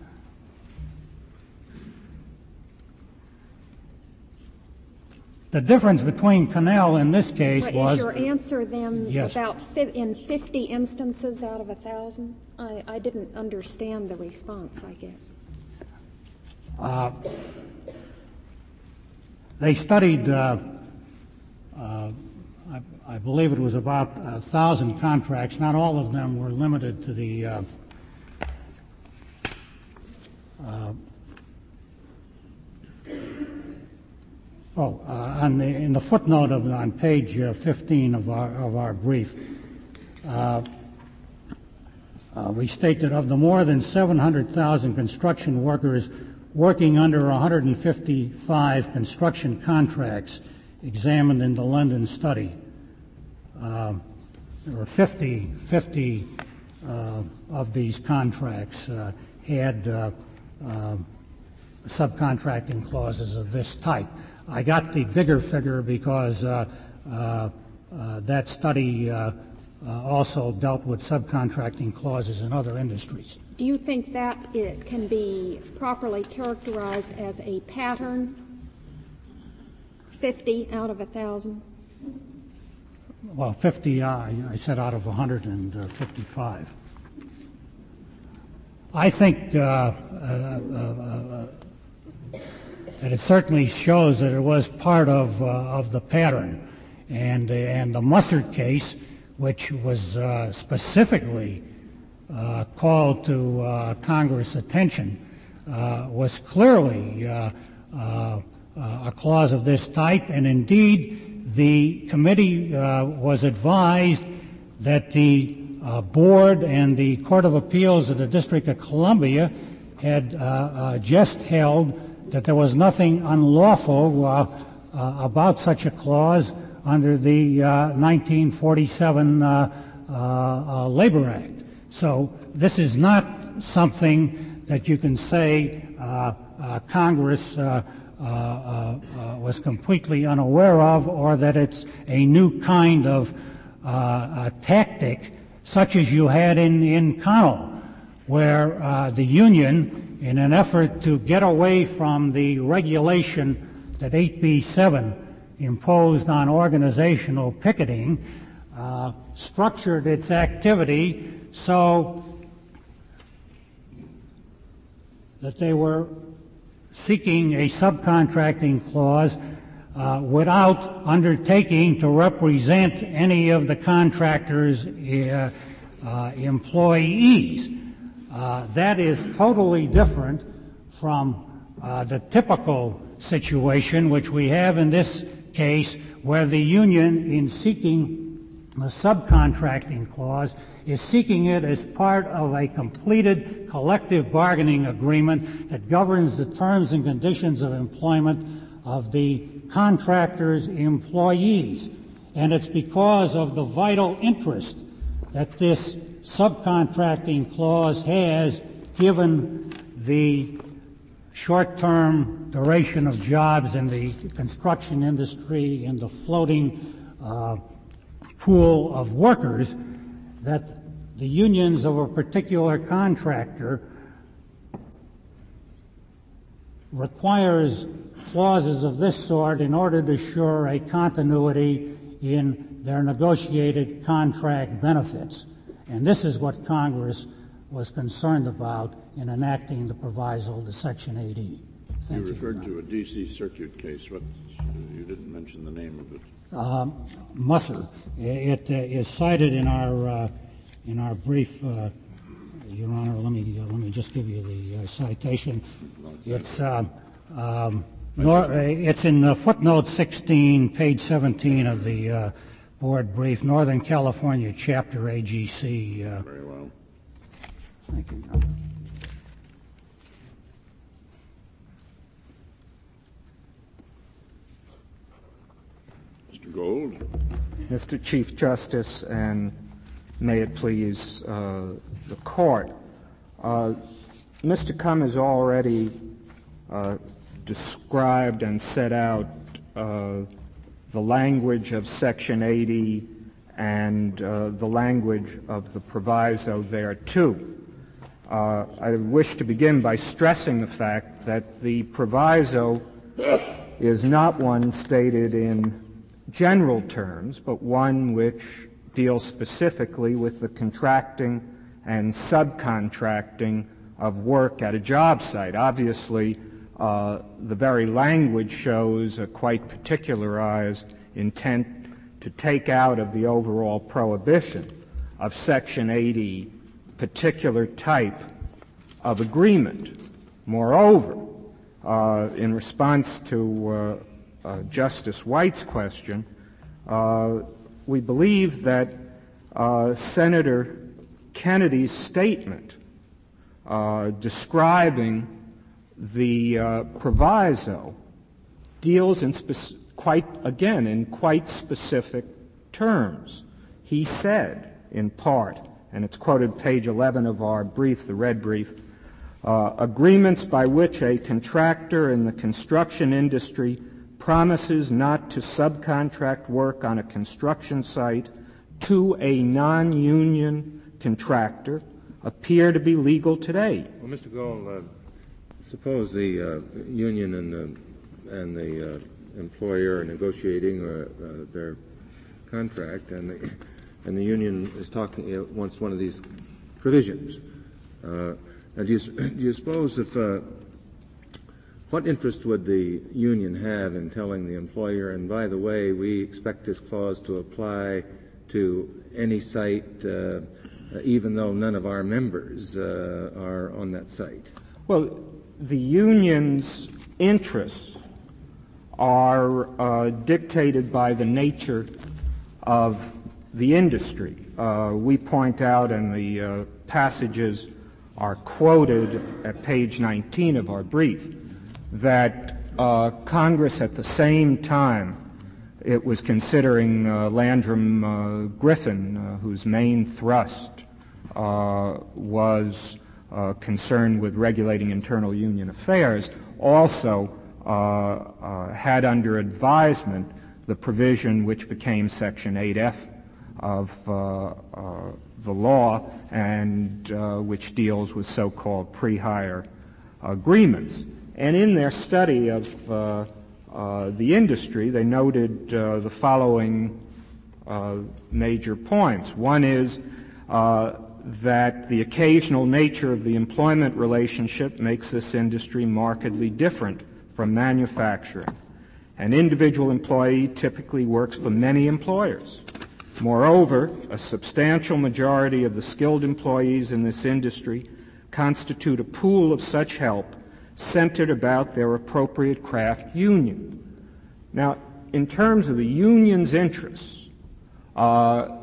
the difference between Connell in this case but was. Is your answer then yes. about fi- in fifty instances out of a thousand? I, I didn't understand the response, I guess. Uh, they studied, uh, uh, I, I believe it was about a thousand contracts. Not all of them were limited to the uh, uh, oh, uh, on the, in the footnote of on page uh, fifteen of our of our brief. Uh, uh, we state that of the more than seven hundred thousand construction workers working under one hundred fifty-five construction contracts examined in the London study, uh, there were fifty, fifty uh, of these contracts uh, had uh, uh, subcontracting clauses of this type. I got the bigger figure because uh, uh, uh, that study uh, uh, also dealt with subcontracting clauses in other industries. Do you think that it can be properly characterized as a pattern, fifty out of a thousand? Well, fifty, uh, I said out of one hundred fifty-five. I think uh, uh, uh, uh, that it certainly shows that it was part of uh, of the pattern, and and the Mustard case, which was uh, specifically Uh, called to uh, Congress' attention uh, was clearly uh, uh, a clause of this type, and indeed the committee uh, was advised that the uh, board and the Court of Appeals of the District of Columbia had uh, uh, just held that there was nothing unlawful uh, uh, about such a clause under the uh, nineteen forty-seven uh, uh, uh, Labor Act. So this is not something that you can say uh, uh, Congress uh, uh, uh, uh, was completely unaware of, or that it's a new kind of uh, a tactic such as you had in, in Connell, where uh, the union, in an effort to get away from the regulation that eight B seven imposed on organizational picketing, uh, structured its activity so that they were seeking a subcontracting clause uh, without undertaking to represent any of the contractor's uh, uh, employees. Uh, that is totally different from uh, the typical situation which we have in this case, where the union, in seeking the subcontracting clause, is seeking it as part of a completed collective bargaining agreement that governs the terms and conditions of employment of the contractor's employees. And it's because of the vital interest that this subcontracting clause has, given the short-term duration of jobs in the construction industry and the floating uh, pool of workers, that the unions of a particular contractor requires clauses of this sort in order to assure a continuity in their negotiated contract benefits. And this is what Congress was concerned about in enacting the proviso to Section eight E. You referred to a D C Circuit case. What, you didn't mention the name of it. Um, Musser. It uh, is cited in our uh, in our brief, uh, Your Honor. Let me uh, let me just give you the uh, citation. It's uh, um, nor, uh, it's in uh, footnote sixteen, page seventeen of the uh, board brief, Northern California Chapter A G C. Uh, Very well. Thank you, Your Honor. Mister Gold. Mister Chief Justice, and may it please uh, the Court, uh, Mister Cum has already uh, described and set out uh, the language of Section eighty and uh, the language of the proviso thereto. Uh, I wish to begin by stressing the fact that the proviso is not one stated in general terms, but one which deals specifically with the contracting and subcontracting of work at a job site. Obviously, uh, the very language shows a quite particularized intent to take out of the overall prohibition of Section eighty particular type of agreement. Moreover, uh, in response to uh, uh, Justice White's question, uh, we believe that uh, Senator Kennedy's statement uh, describing the uh, proviso deals in spec- quite, again, in quite specific terms. He said, in part, and it's quoted page eleven of our brief, the red brief, uh, agreements by which a contractor in the construction industry promises not to subcontract work on a construction site to a non-union contractor appear to be legal today. Well, Mister Gold, uh, suppose the uh, union and the, and the uh, employer are negotiating uh, uh, their contract, and the, and the union is talking uh, wants one of these provisions. Uh, and do you, do you suppose if uh, what interest would the union have in telling the employer, and by the way, we expect this clause to apply to any site, uh, even though none of our members uh, are on that site? Well, the union's interests are uh, dictated by the nature of the industry. Uh, we point out, and the uh, passages are quoted at page nineteen of our brief, that uh, Congress at the same time it was considering uh, Landrum uh, Griffin, uh, whose main thrust uh, was uh, concerned with regulating internal union affairs, also uh, uh, had under advisement the provision which became Section eight F of uh, uh, the law and uh, which deals with so-called pre-hire agreements. And in their study of uh, uh, the industry, they noted uh, the following uh, major points. One is uh, that the occasional nature of the employment relationship makes this industry markedly different from manufacturing. An individual employee typically works for many employers. Moreover, a substantial majority of the skilled employees in this industry constitute a pool of such help centered about their appropriate craft union. Now, in terms of the union's interests, uh,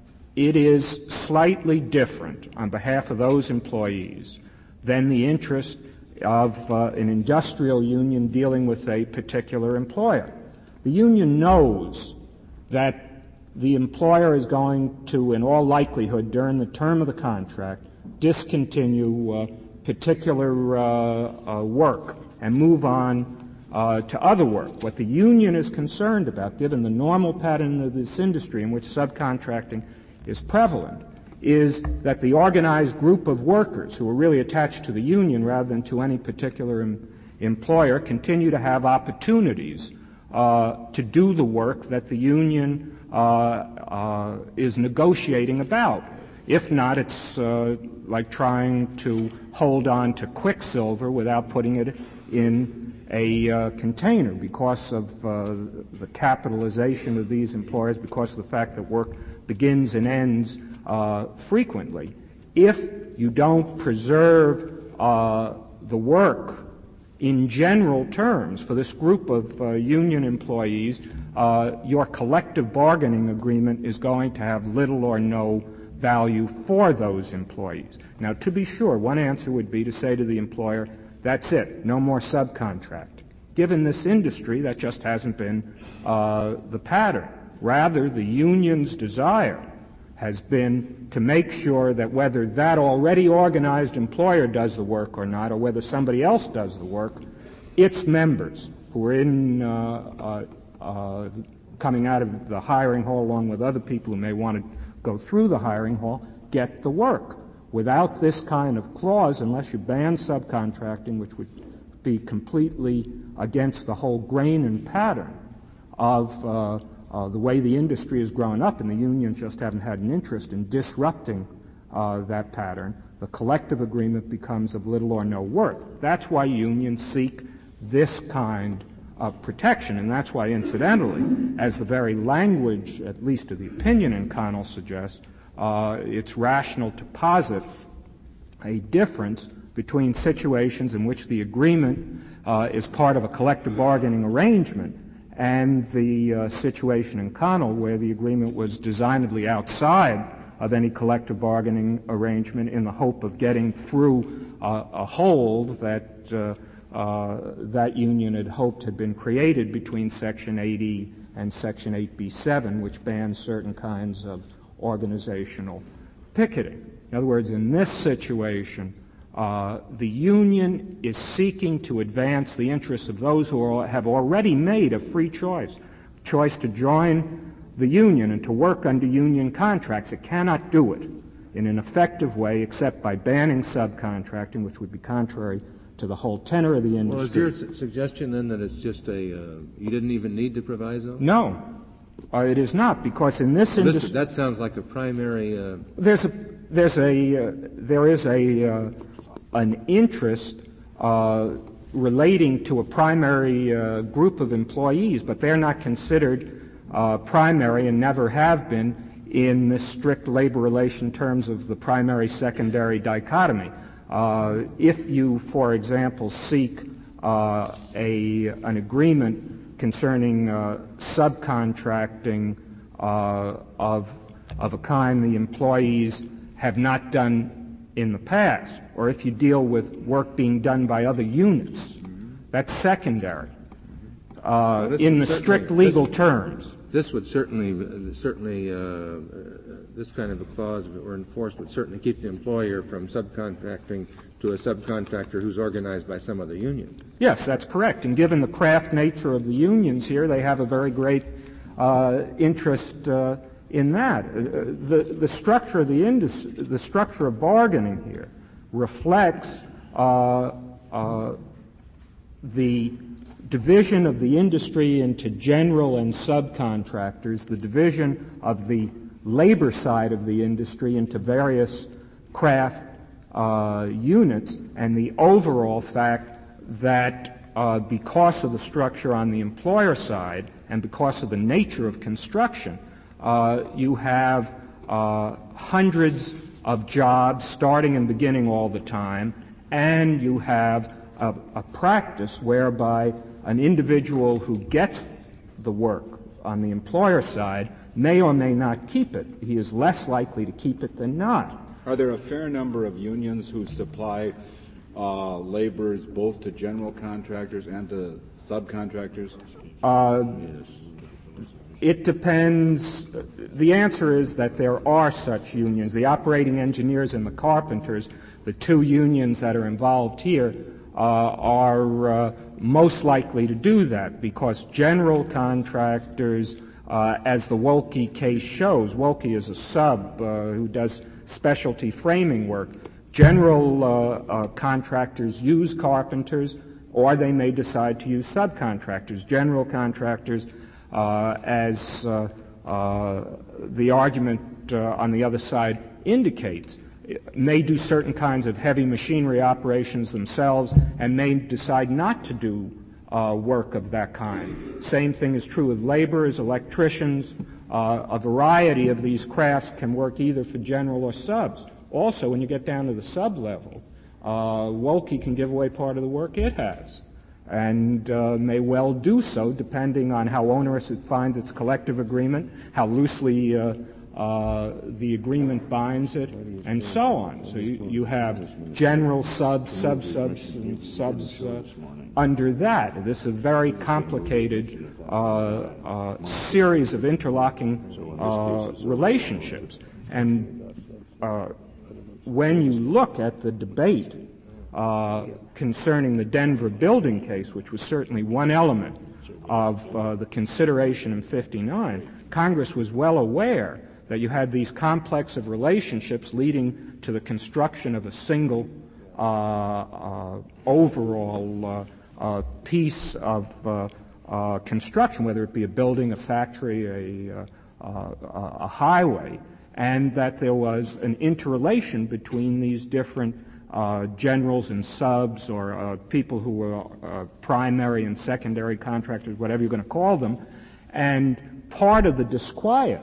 it is slightly different on behalf of those employees than the interest of uh, an industrial union dealing with a particular employer. The union knows that the employer is going to, in all likelihood, during the term of the contract, discontinue uh, particular uh, uh, work and move on uh, to other work. What the union is concerned about, given the normal pattern of this industry in which subcontracting is prevalent, is that the organized group of workers who are really attached to the union rather than to any particular em- employer continue to have opportunities uh, to do the work that the union uh, uh, is negotiating about. If not, it's uh, like trying to hold on to quicksilver without putting it in a uh, container because of uh, the capitalization of these employers, because of the fact that work begins and ends uh, frequently. If you don't preserve uh, the work in general terms for this group of uh, union employees, uh, your collective bargaining agreement is going to have little or no value for those employees. Now, to be sure, one answer would be to say to the employer, that's it, no more subcontract. Given this industry, that just hasn't been uh, the pattern. Rather, the union's desire has been to make sure that whether that already organized employer does the work or not, or whether somebody else does the work, its members who are in uh, uh, uh, coming out of the hiring hall along with other people who may want to go through the hiring hall get the work. Without this kind of clause, unless you ban subcontracting, which would be completely against the whole grain and pattern of uh, Uh, the way the industry has grown up, and the unions just haven't had an interest in disrupting uh, that pattern, the collective agreement becomes of little or no worth. That's why unions seek this kind of protection, and that's why, incidentally, as the very language, at least of the opinion in Connell suggests, uh, it's rational to posit a difference between situations in which the agreement uh, is part of a collective bargaining arrangement and the uh, situation in Connell where the agreement was designedly outside of any collective bargaining arrangement in the hope of getting through uh, a hold that uh, uh, that union had hoped had been created between Section eight E and Section eight B seven, which bans certain kinds of organizational picketing. In other words, in this situation, Uh, the union is seeking to advance the interests of those who are, have already made a free choice, choice to join the union and to work under union contracts. It cannot do it in an effective way except by banning subcontracting, which would be contrary to the whole tenor of the industry. Well, is your su- suggestion then that it's just a, uh, you didn't even need the proviso? No, uh, it is not, because in this well, industry... That sounds like a primary... Uh, there's a, there's a, uh, there is a... Uh, an interest uh, relating to a primary uh, group of employees, but they're not considered uh, primary and never have been in the strict labor relation terms of the primary-secondary dichotomy. Uh, if you, for example, seek uh, a an agreement concerning uh, subcontracting uh, of of a kind the employees have not done in the past, or if you deal with work being done by other units, that's secondary uh, well, in the strict legal this, terms. This would certainly, certainly, uh, this kind of a clause, if it were enforced, would certainly keep the employer from subcontracting to a subcontractor who's organized by some other union. Yes, that's correct. And given the craft nature of the unions here, they have a very great uh, interest uh, in that. Uh, the, the structure of the indus- the structure of bargaining here reflects uh, uh, the division of the industry into general and subcontractors, the division of the labor side of the industry into various craft uh, units, and the overall fact that uh, because of the structure on the employer side and because of the nature of construction, uh, you have uh, hundreds of jobs starting and beginning all the time, and you have a, a practice whereby an individual who gets the work on the employer side may or may not keep it. He is less likely to keep it than not. Are there a fair number of unions who supply uh, laborers both to general contractors and to subcontractors? Uh, it depends. The answer is that there are such unions. The operating engineers and the carpenters, the two unions that are involved here, uh, are uh, most likely to do that because general contractors, uh, as the Wolke case shows, Wolke is a sub uh, who does specialty framing work. General uh, uh, contractors use carpenters, or they may decide to use subcontractors. General contractors, uh, as uh, uh, the argument uh, on the other side indicates, may do certain kinds of heavy machinery operations themselves and may decide not to do uh, work of that kind. Same thing is true with laborers, electricians. Uh, a variety of these crafts can work either for general or subs. Also, when you get down to the sub-level, uh, Wolke can give away part of the work it has, and uh, may well do so depending on how onerous it finds its collective agreement, how loosely uh, uh, the agreement binds it, and so on. So you, you have general subs, sub-subs, and subs uh, under that. This is a very complicated uh, uh, series of interlocking uh, relationships. And uh, when you look at the debate uh, concerning the Denver building case, which was certainly one element of uh, the consideration in fifty-nine, Congress was well aware that you had these complex of relationships leading to the construction of a single uh, uh, overall uh, uh, piece of uh, uh, construction, whether it be a building, a factory, a, uh, a highway, and that there was an interrelation between these different uh, generals and subs, or uh, people who were uh, primary and secondary contractors, whatever you're going to call them. And part of the disquiet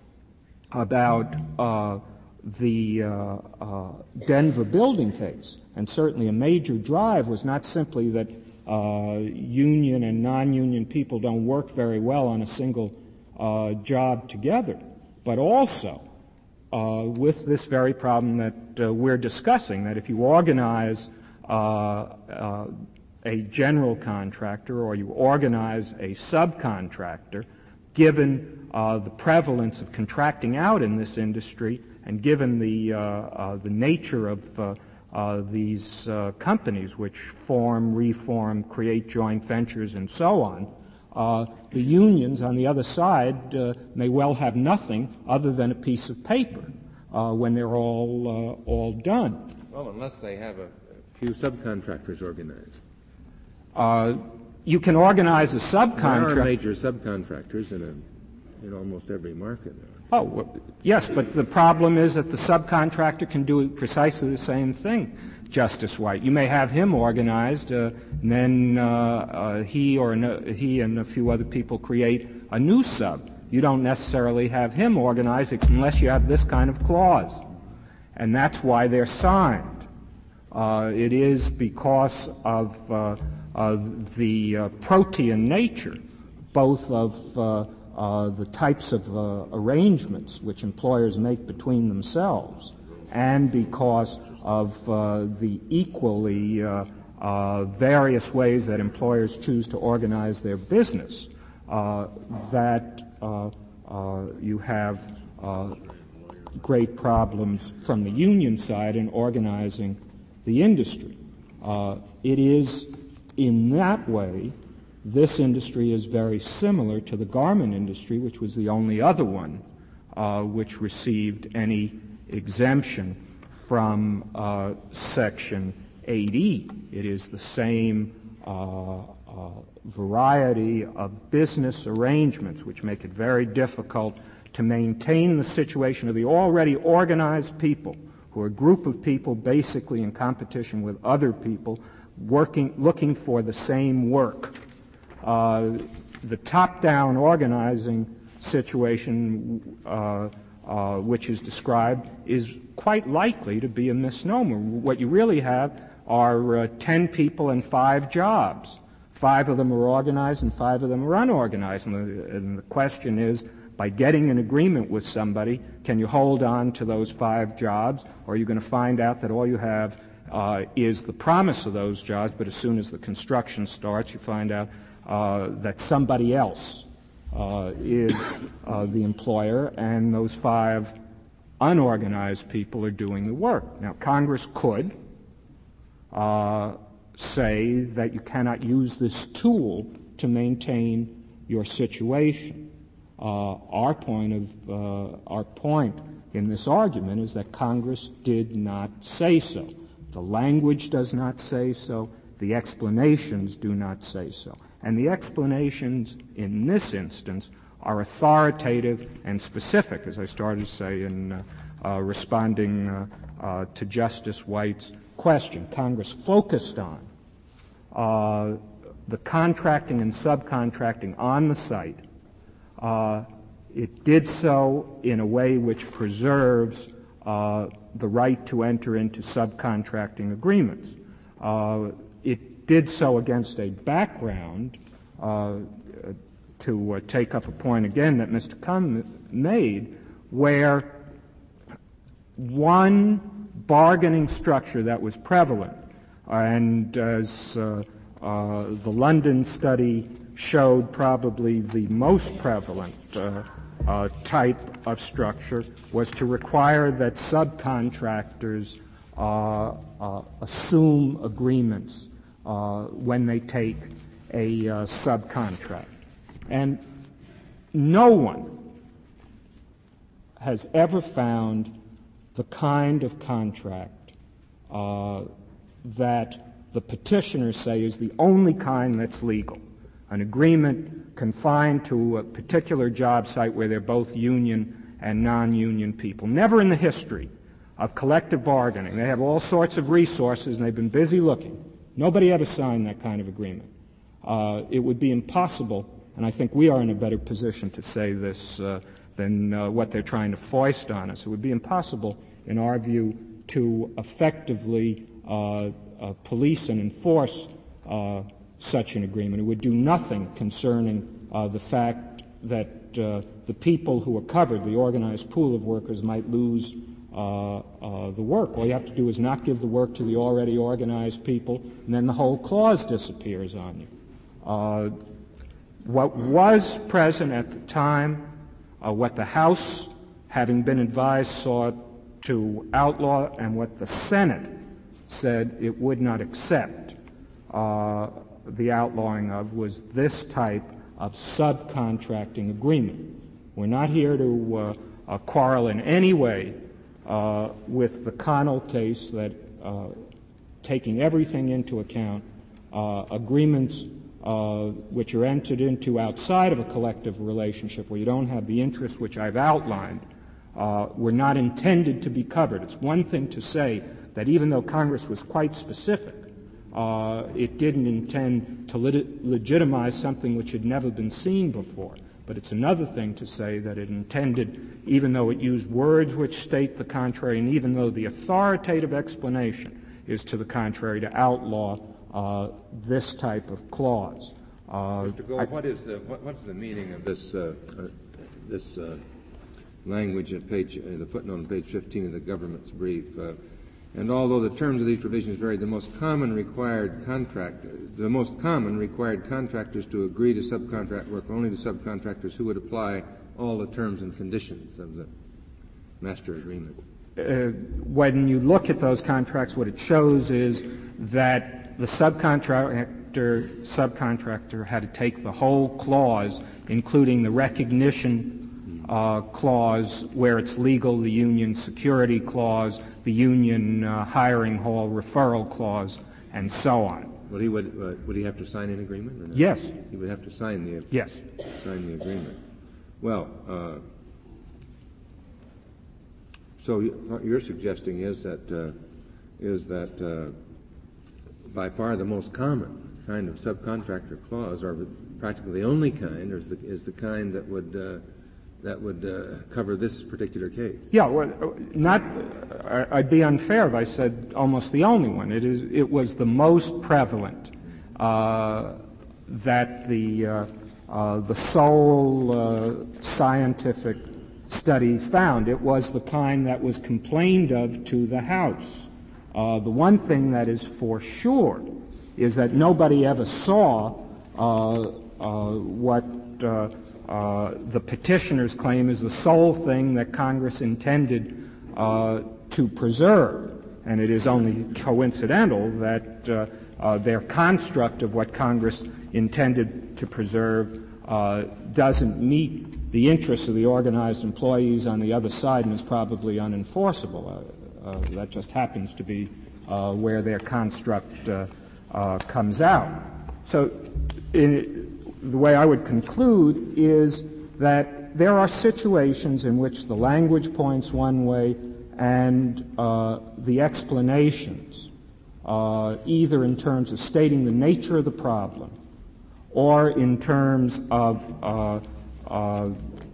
about uh, the uh, uh, Denver building case, and certainly a major drive, was not simply that uh, union and non-union people don't work very well on a single uh, job together, but also uh, with this very problem that uh, we're discussing, that if you organize uh, uh, a general contractor or you organize a subcontractor, given uh, the prevalence of contracting out in this industry, and given the uh, uh, the nature of uh, uh, these uh, companies, which form, reform, create joint ventures, and so on, uh, the unions on the other side uh, may well have nothing other than a piece of paper uh, when they're all uh, all done. Well, unless they have a few subcontractors organized. Uh, You can organize a subcontract. There are major subcontractors in, a, in almost every market. Oh, well, yes, but the problem is that the subcontractor can do precisely the same thing, Justice White. You may have him organized, uh, and then uh, uh, he or no, he and a few other people create a new sub. You don't necessarily have him organized unless you have this kind of clause, and that's why they're signed. Uh, it is because of, uh, of the uh, protean nature, both of uh, uh, the types of uh, arrangements which employers make between themselves, and because of uh, the equally uh, uh, various ways that employers choose to organize their business, uh, that uh, uh, you have uh, great problems from the union side in organizing the industry. Uh, it is in that way, this industry is very similar to the garment industry, which was the only other one uh, which received any exemption from uh, Section eight E. It is the same uh, uh, variety of business arrangements which make it very difficult to maintain the situation of the already organized people, who are a group of people basically in competition with other people working, looking for the same work. Uh, the top-down organizing situation uh, uh, which is described is quite likely to be a misnomer. What you really have are uh, ten people and five jobs. Five of them are organized and five of them are unorganized. And the, and the question is, by getting an agreement with somebody, can you hold on to those five jobs, or are you going to find out that all you have uh, is the promise of those jobs, but as soon as the construction starts, you find out uh, that somebody else uh, is uh, the employer, and those five unorganized people are doing the work. Now, Congress could uh, say that you cannot use this tool to maintain your situation. Uh, our point of uh, our point in this argument is that Congress did not say so. The language does not say so. The explanations do not say so. And the explanations in this instance are authoritative and specific, as I started to say in uh, uh, responding uh, uh, to Justice White's question. Congress focused on uh, the contracting and subcontracting on the site. Uh, it did so in a way which preserves uh, the right to enter into subcontracting agreements. Uh, it did so against a background, uh, to uh, take up a point again that Mister Cumb made, where one bargaining structure that was prevalent, and as uh, uh, the London study showed, probably the most prevalent uh, uh, type of structure was to require that subcontractors uh, uh, assume agreements uh, when they take a uh, subcontract. And no one has ever found the kind of contract uh, that the petitioners say is the only kind that's legal. An agreement confined to a particular job site where they're both union and non-union people. Never in the history of collective bargaining. They have all sorts of resources, and they've been busy looking. Nobody ever signed that kind of agreement. Uh, it would be impossible, and I think we are in a better position to say this uh, than uh, what they're trying to foist on us. It would be impossible, in our view, to effectively uh, uh, police and enforce uh, such an agreement. It would do nothing concerning uh, the fact that uh, the people who are covered, the organized pool of workers, might lose uh, uh, the work. All you have to do is not give the work to the already organized people, and then the whole clause disappears on you. Uh, what was present at the time, uh, what the House, having been advised, sought to outlaw, and what the Senate said it would not accept uh, the outlawing of, was this type of subcontracting agreement. We're not here to uh, uh, quarrel in any way uh, with the Connell case that, uh, taking everything into account, uh, agreements uh, which are entered into outside of a collective relationship where you don't have the interests which I've outlined uh, were not intended to be covered. It's one thing to say that even though Congress was quite specific, Uh, it didn't intend to lit- legitimize something which had never been seen before. But it's another thing to say that it intended, even though it used words which state the contrary, and even though the authoritative explanation is to the contrary, to outlaw uh, this type of clause. Uh, Mister Gold, I, what is the what, what's the meaning of this uh, uh, this uh, language at page uh, the footnote on page fifteen of the government's brief? Uh, and although the terms of these provisions vary, the most common required contract, the most common required contractors to agree to subcontract work only to subcontractors who would apply all the terms and conditions of the master agreement. Uh, when you look at those contracts, what it shows is that the subcontractor subcontractor had to take the whole clause, including the recognition uh, clause where it's legal, the union security clause, the union uh, hiring hall referral clause, and so on. Well, he would uh, would he have to sign an agreement? Or not? Yes. He would have to sign the yes sign the agreement. Well, uh, so what you're suggesting is that uh, is that uh, by far the most common kind of subcontractor clause, or practically the only kind, is the is the kind that would uh, that would uh, cover this particular case. Yeah, well, not. Uh, I'd be unfair if I said almost the only one. It is. It was the most prevalent uh, that the uh, uh, the sole uh, scientific study found. It was the kind that was complained of to the House. Uh, the one thing that is for sure is that nobody ever saw uh, uh, what uh, uh, the petitioners claim is the sole thing that Congress intended uh, to preserve. And it is only coincidental that uh, uh, their construct of what Congress intended to preserve uh, doesn't meet the interests of the organized employees on the other side and is probably unenforceable. Uh, uh, that just happens to be uh, where their construct uh, uh, comes out. So in, the way I would conclude is that there are situations in which the language points one way and uh, the explanations, uh, either in terms of stating the nature of the problem or in terms of uh, uh,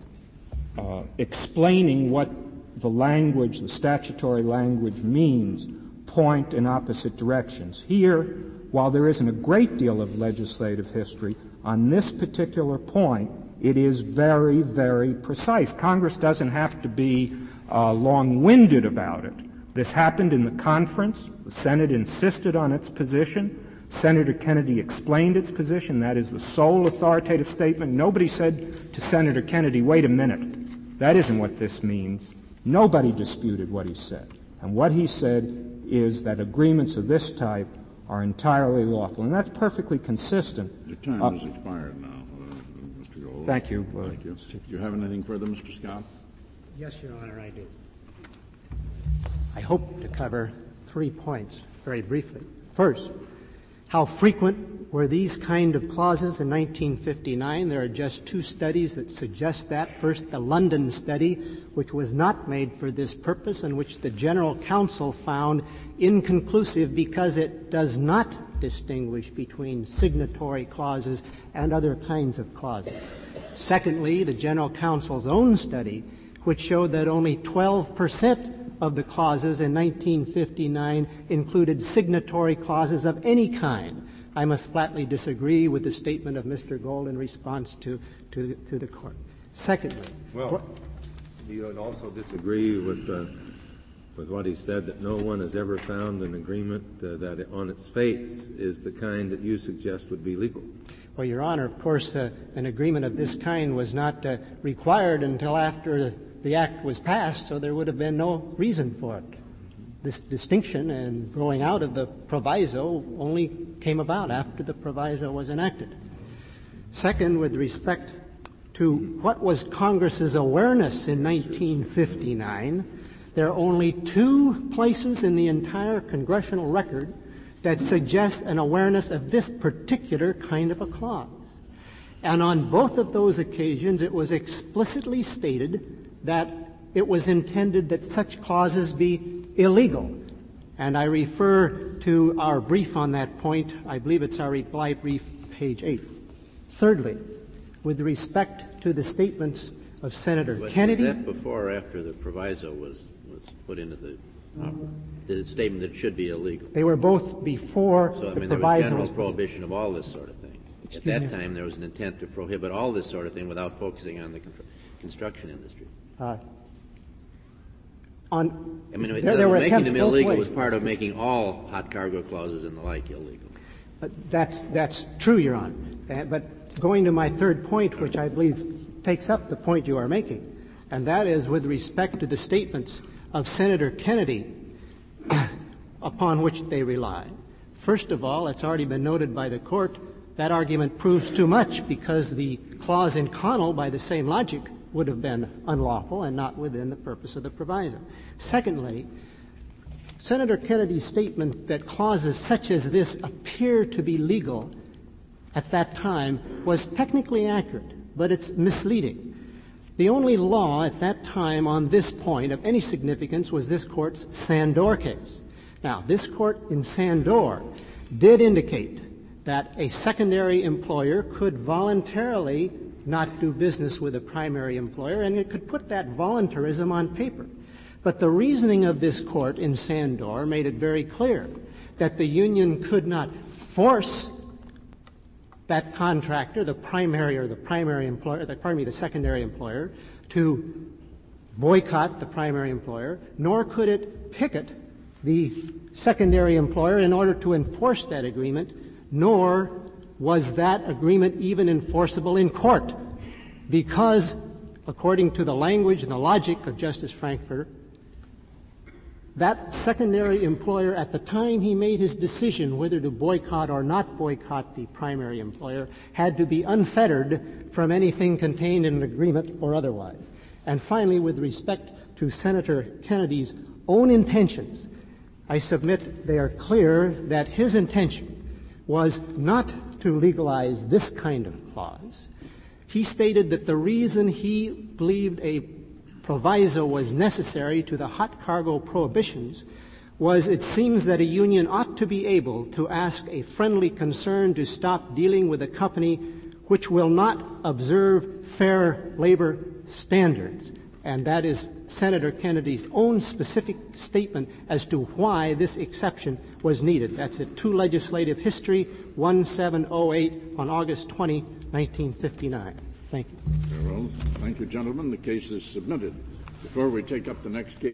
uh, explaining what the language, the statutory language means, point in opposite directions. Here, while there isn't a great deal of legislative history, on this particular point, it is very, very precise. Congress doesn't have to be uh, long-winded about it. This happened in the conference. The Senate insisted on its position. Senator Kennedy explained its position. That is the sole authoritative statement. Nobody said to Senator Kennedy, wait a minute, that isn't what this means. Nobody disputed what he said. And what he said is that agreements of this type are entirely lawful. And that's perfectly consistent. Your time uh, has expired now, uh, Mister Gold. Thank you. Uh, Thank you. Do you have anything further, Mister Scott? Yes, Your Honor, I do. I hope to cover three points very briefly. First, how frequent were these kind of clauses in nineteen fifty-nine? There are just two studies that suggest that. First, the London study, which was not made for this purpose and which the General Counsel found inconclusive because it does not distinguish between signatory clauses and other kinds of clauses. Secondly, the General Counsel's own study, which showed that only twelve percent of the clauses in nineteen fifty-nine included signatory clauses of any kind. I must flatly disagree with the statement of Mister Gold in response to, to, to the Court. Secondly, well, for, you would also disagree with uh, with what he said, that no one has ever found an agreement uh, that on its face is the kind that you suggest would be legal. Well, Your Honor, of course, uh, an agreement of this kind was not uh, required until after the Act was passed, so there would have been no reason for it. This distinction and growing out of the proviso only came about after the proviso was enacted. Second, with respect to what was Congress's awareness in nineteen fifty-nine, there are only two places in the entire congressional record that suggest an awareness of this particular kind of a clause. And on both of those occasions, it was explicitly stated that it was intended that such clauses be illegal. And I refer to our brief on that point. I believe it's our reply brief, page eight. Thirdly, with respect to the statements of Senator but Kennedy. Was that before or after the proviso was, was put into the uh, the statement that it should be illegal. They were both before So, I the mean, there was proviso general was prohibition of all this sort of thing. Excuse At that me? time, there was an intent to prohibit all this sort of thing without focusing on the con- construction industry. Uh, on, I mean, there, there were making attempts them both illegal ways. was part of making all hot cargo clauses and the like illegal. But that's, that's true, Your Honor. Uh, but going to my third point, which I believe takes up the point you are making, and that is with respect to the statements of Senator Kennedy upon which they rely. First of all, it's already been noted by the Court, that argument proves too much because the clause in Connell, by the same logic, would have been unlawful and not within the purpose of the proviso. Secondly, Senator Kennedy's statement that clauses such as this appear to be legal at that time was technically accurate, but it's misleading. The only law at that time on this point of any significance was this Court's Sandor case. Now, this Court in Sandor did indicate that a secondary employer could voluntarily not do business with a primary employer, and it could put that voluntarism on paper. But the reasoning of this Court in Sandor made it very clear that the union could not force that contractor, the primary or the primary employer, the, pardon me, the secondary employer, to boycott the primary employer, nor could it picket the secondary employer in order to enforce that agreement, nor was that agreement even enforceable in court, because, according to the language and the logic of Justice Frankfurter, that secondary employer, at the time he made his decision whether to boycott or not boycott the primary employer, had to be unfettered from anything contained in an agreement or otherwise. And finally, with respect to Senator Kennedy's own intentions, I submit they are clear that his intention was not to legalize this kind of clause. He stated that the reason he believed a proviso was necessary to the hot cargo prohibitions was it seems that a union ought to be able to ask a friendly concern to stop dealing with a company which will not observe fair labor standards. And that is Senator Kennedy's own specific statement as to why this exception was needed. That's at two Legislative History, one seven oh eight, on August twentieth, nineteen fifty-nine. Thank you. Very well. Thank you, gentlemen. The case is submitted. Before we take up the next case,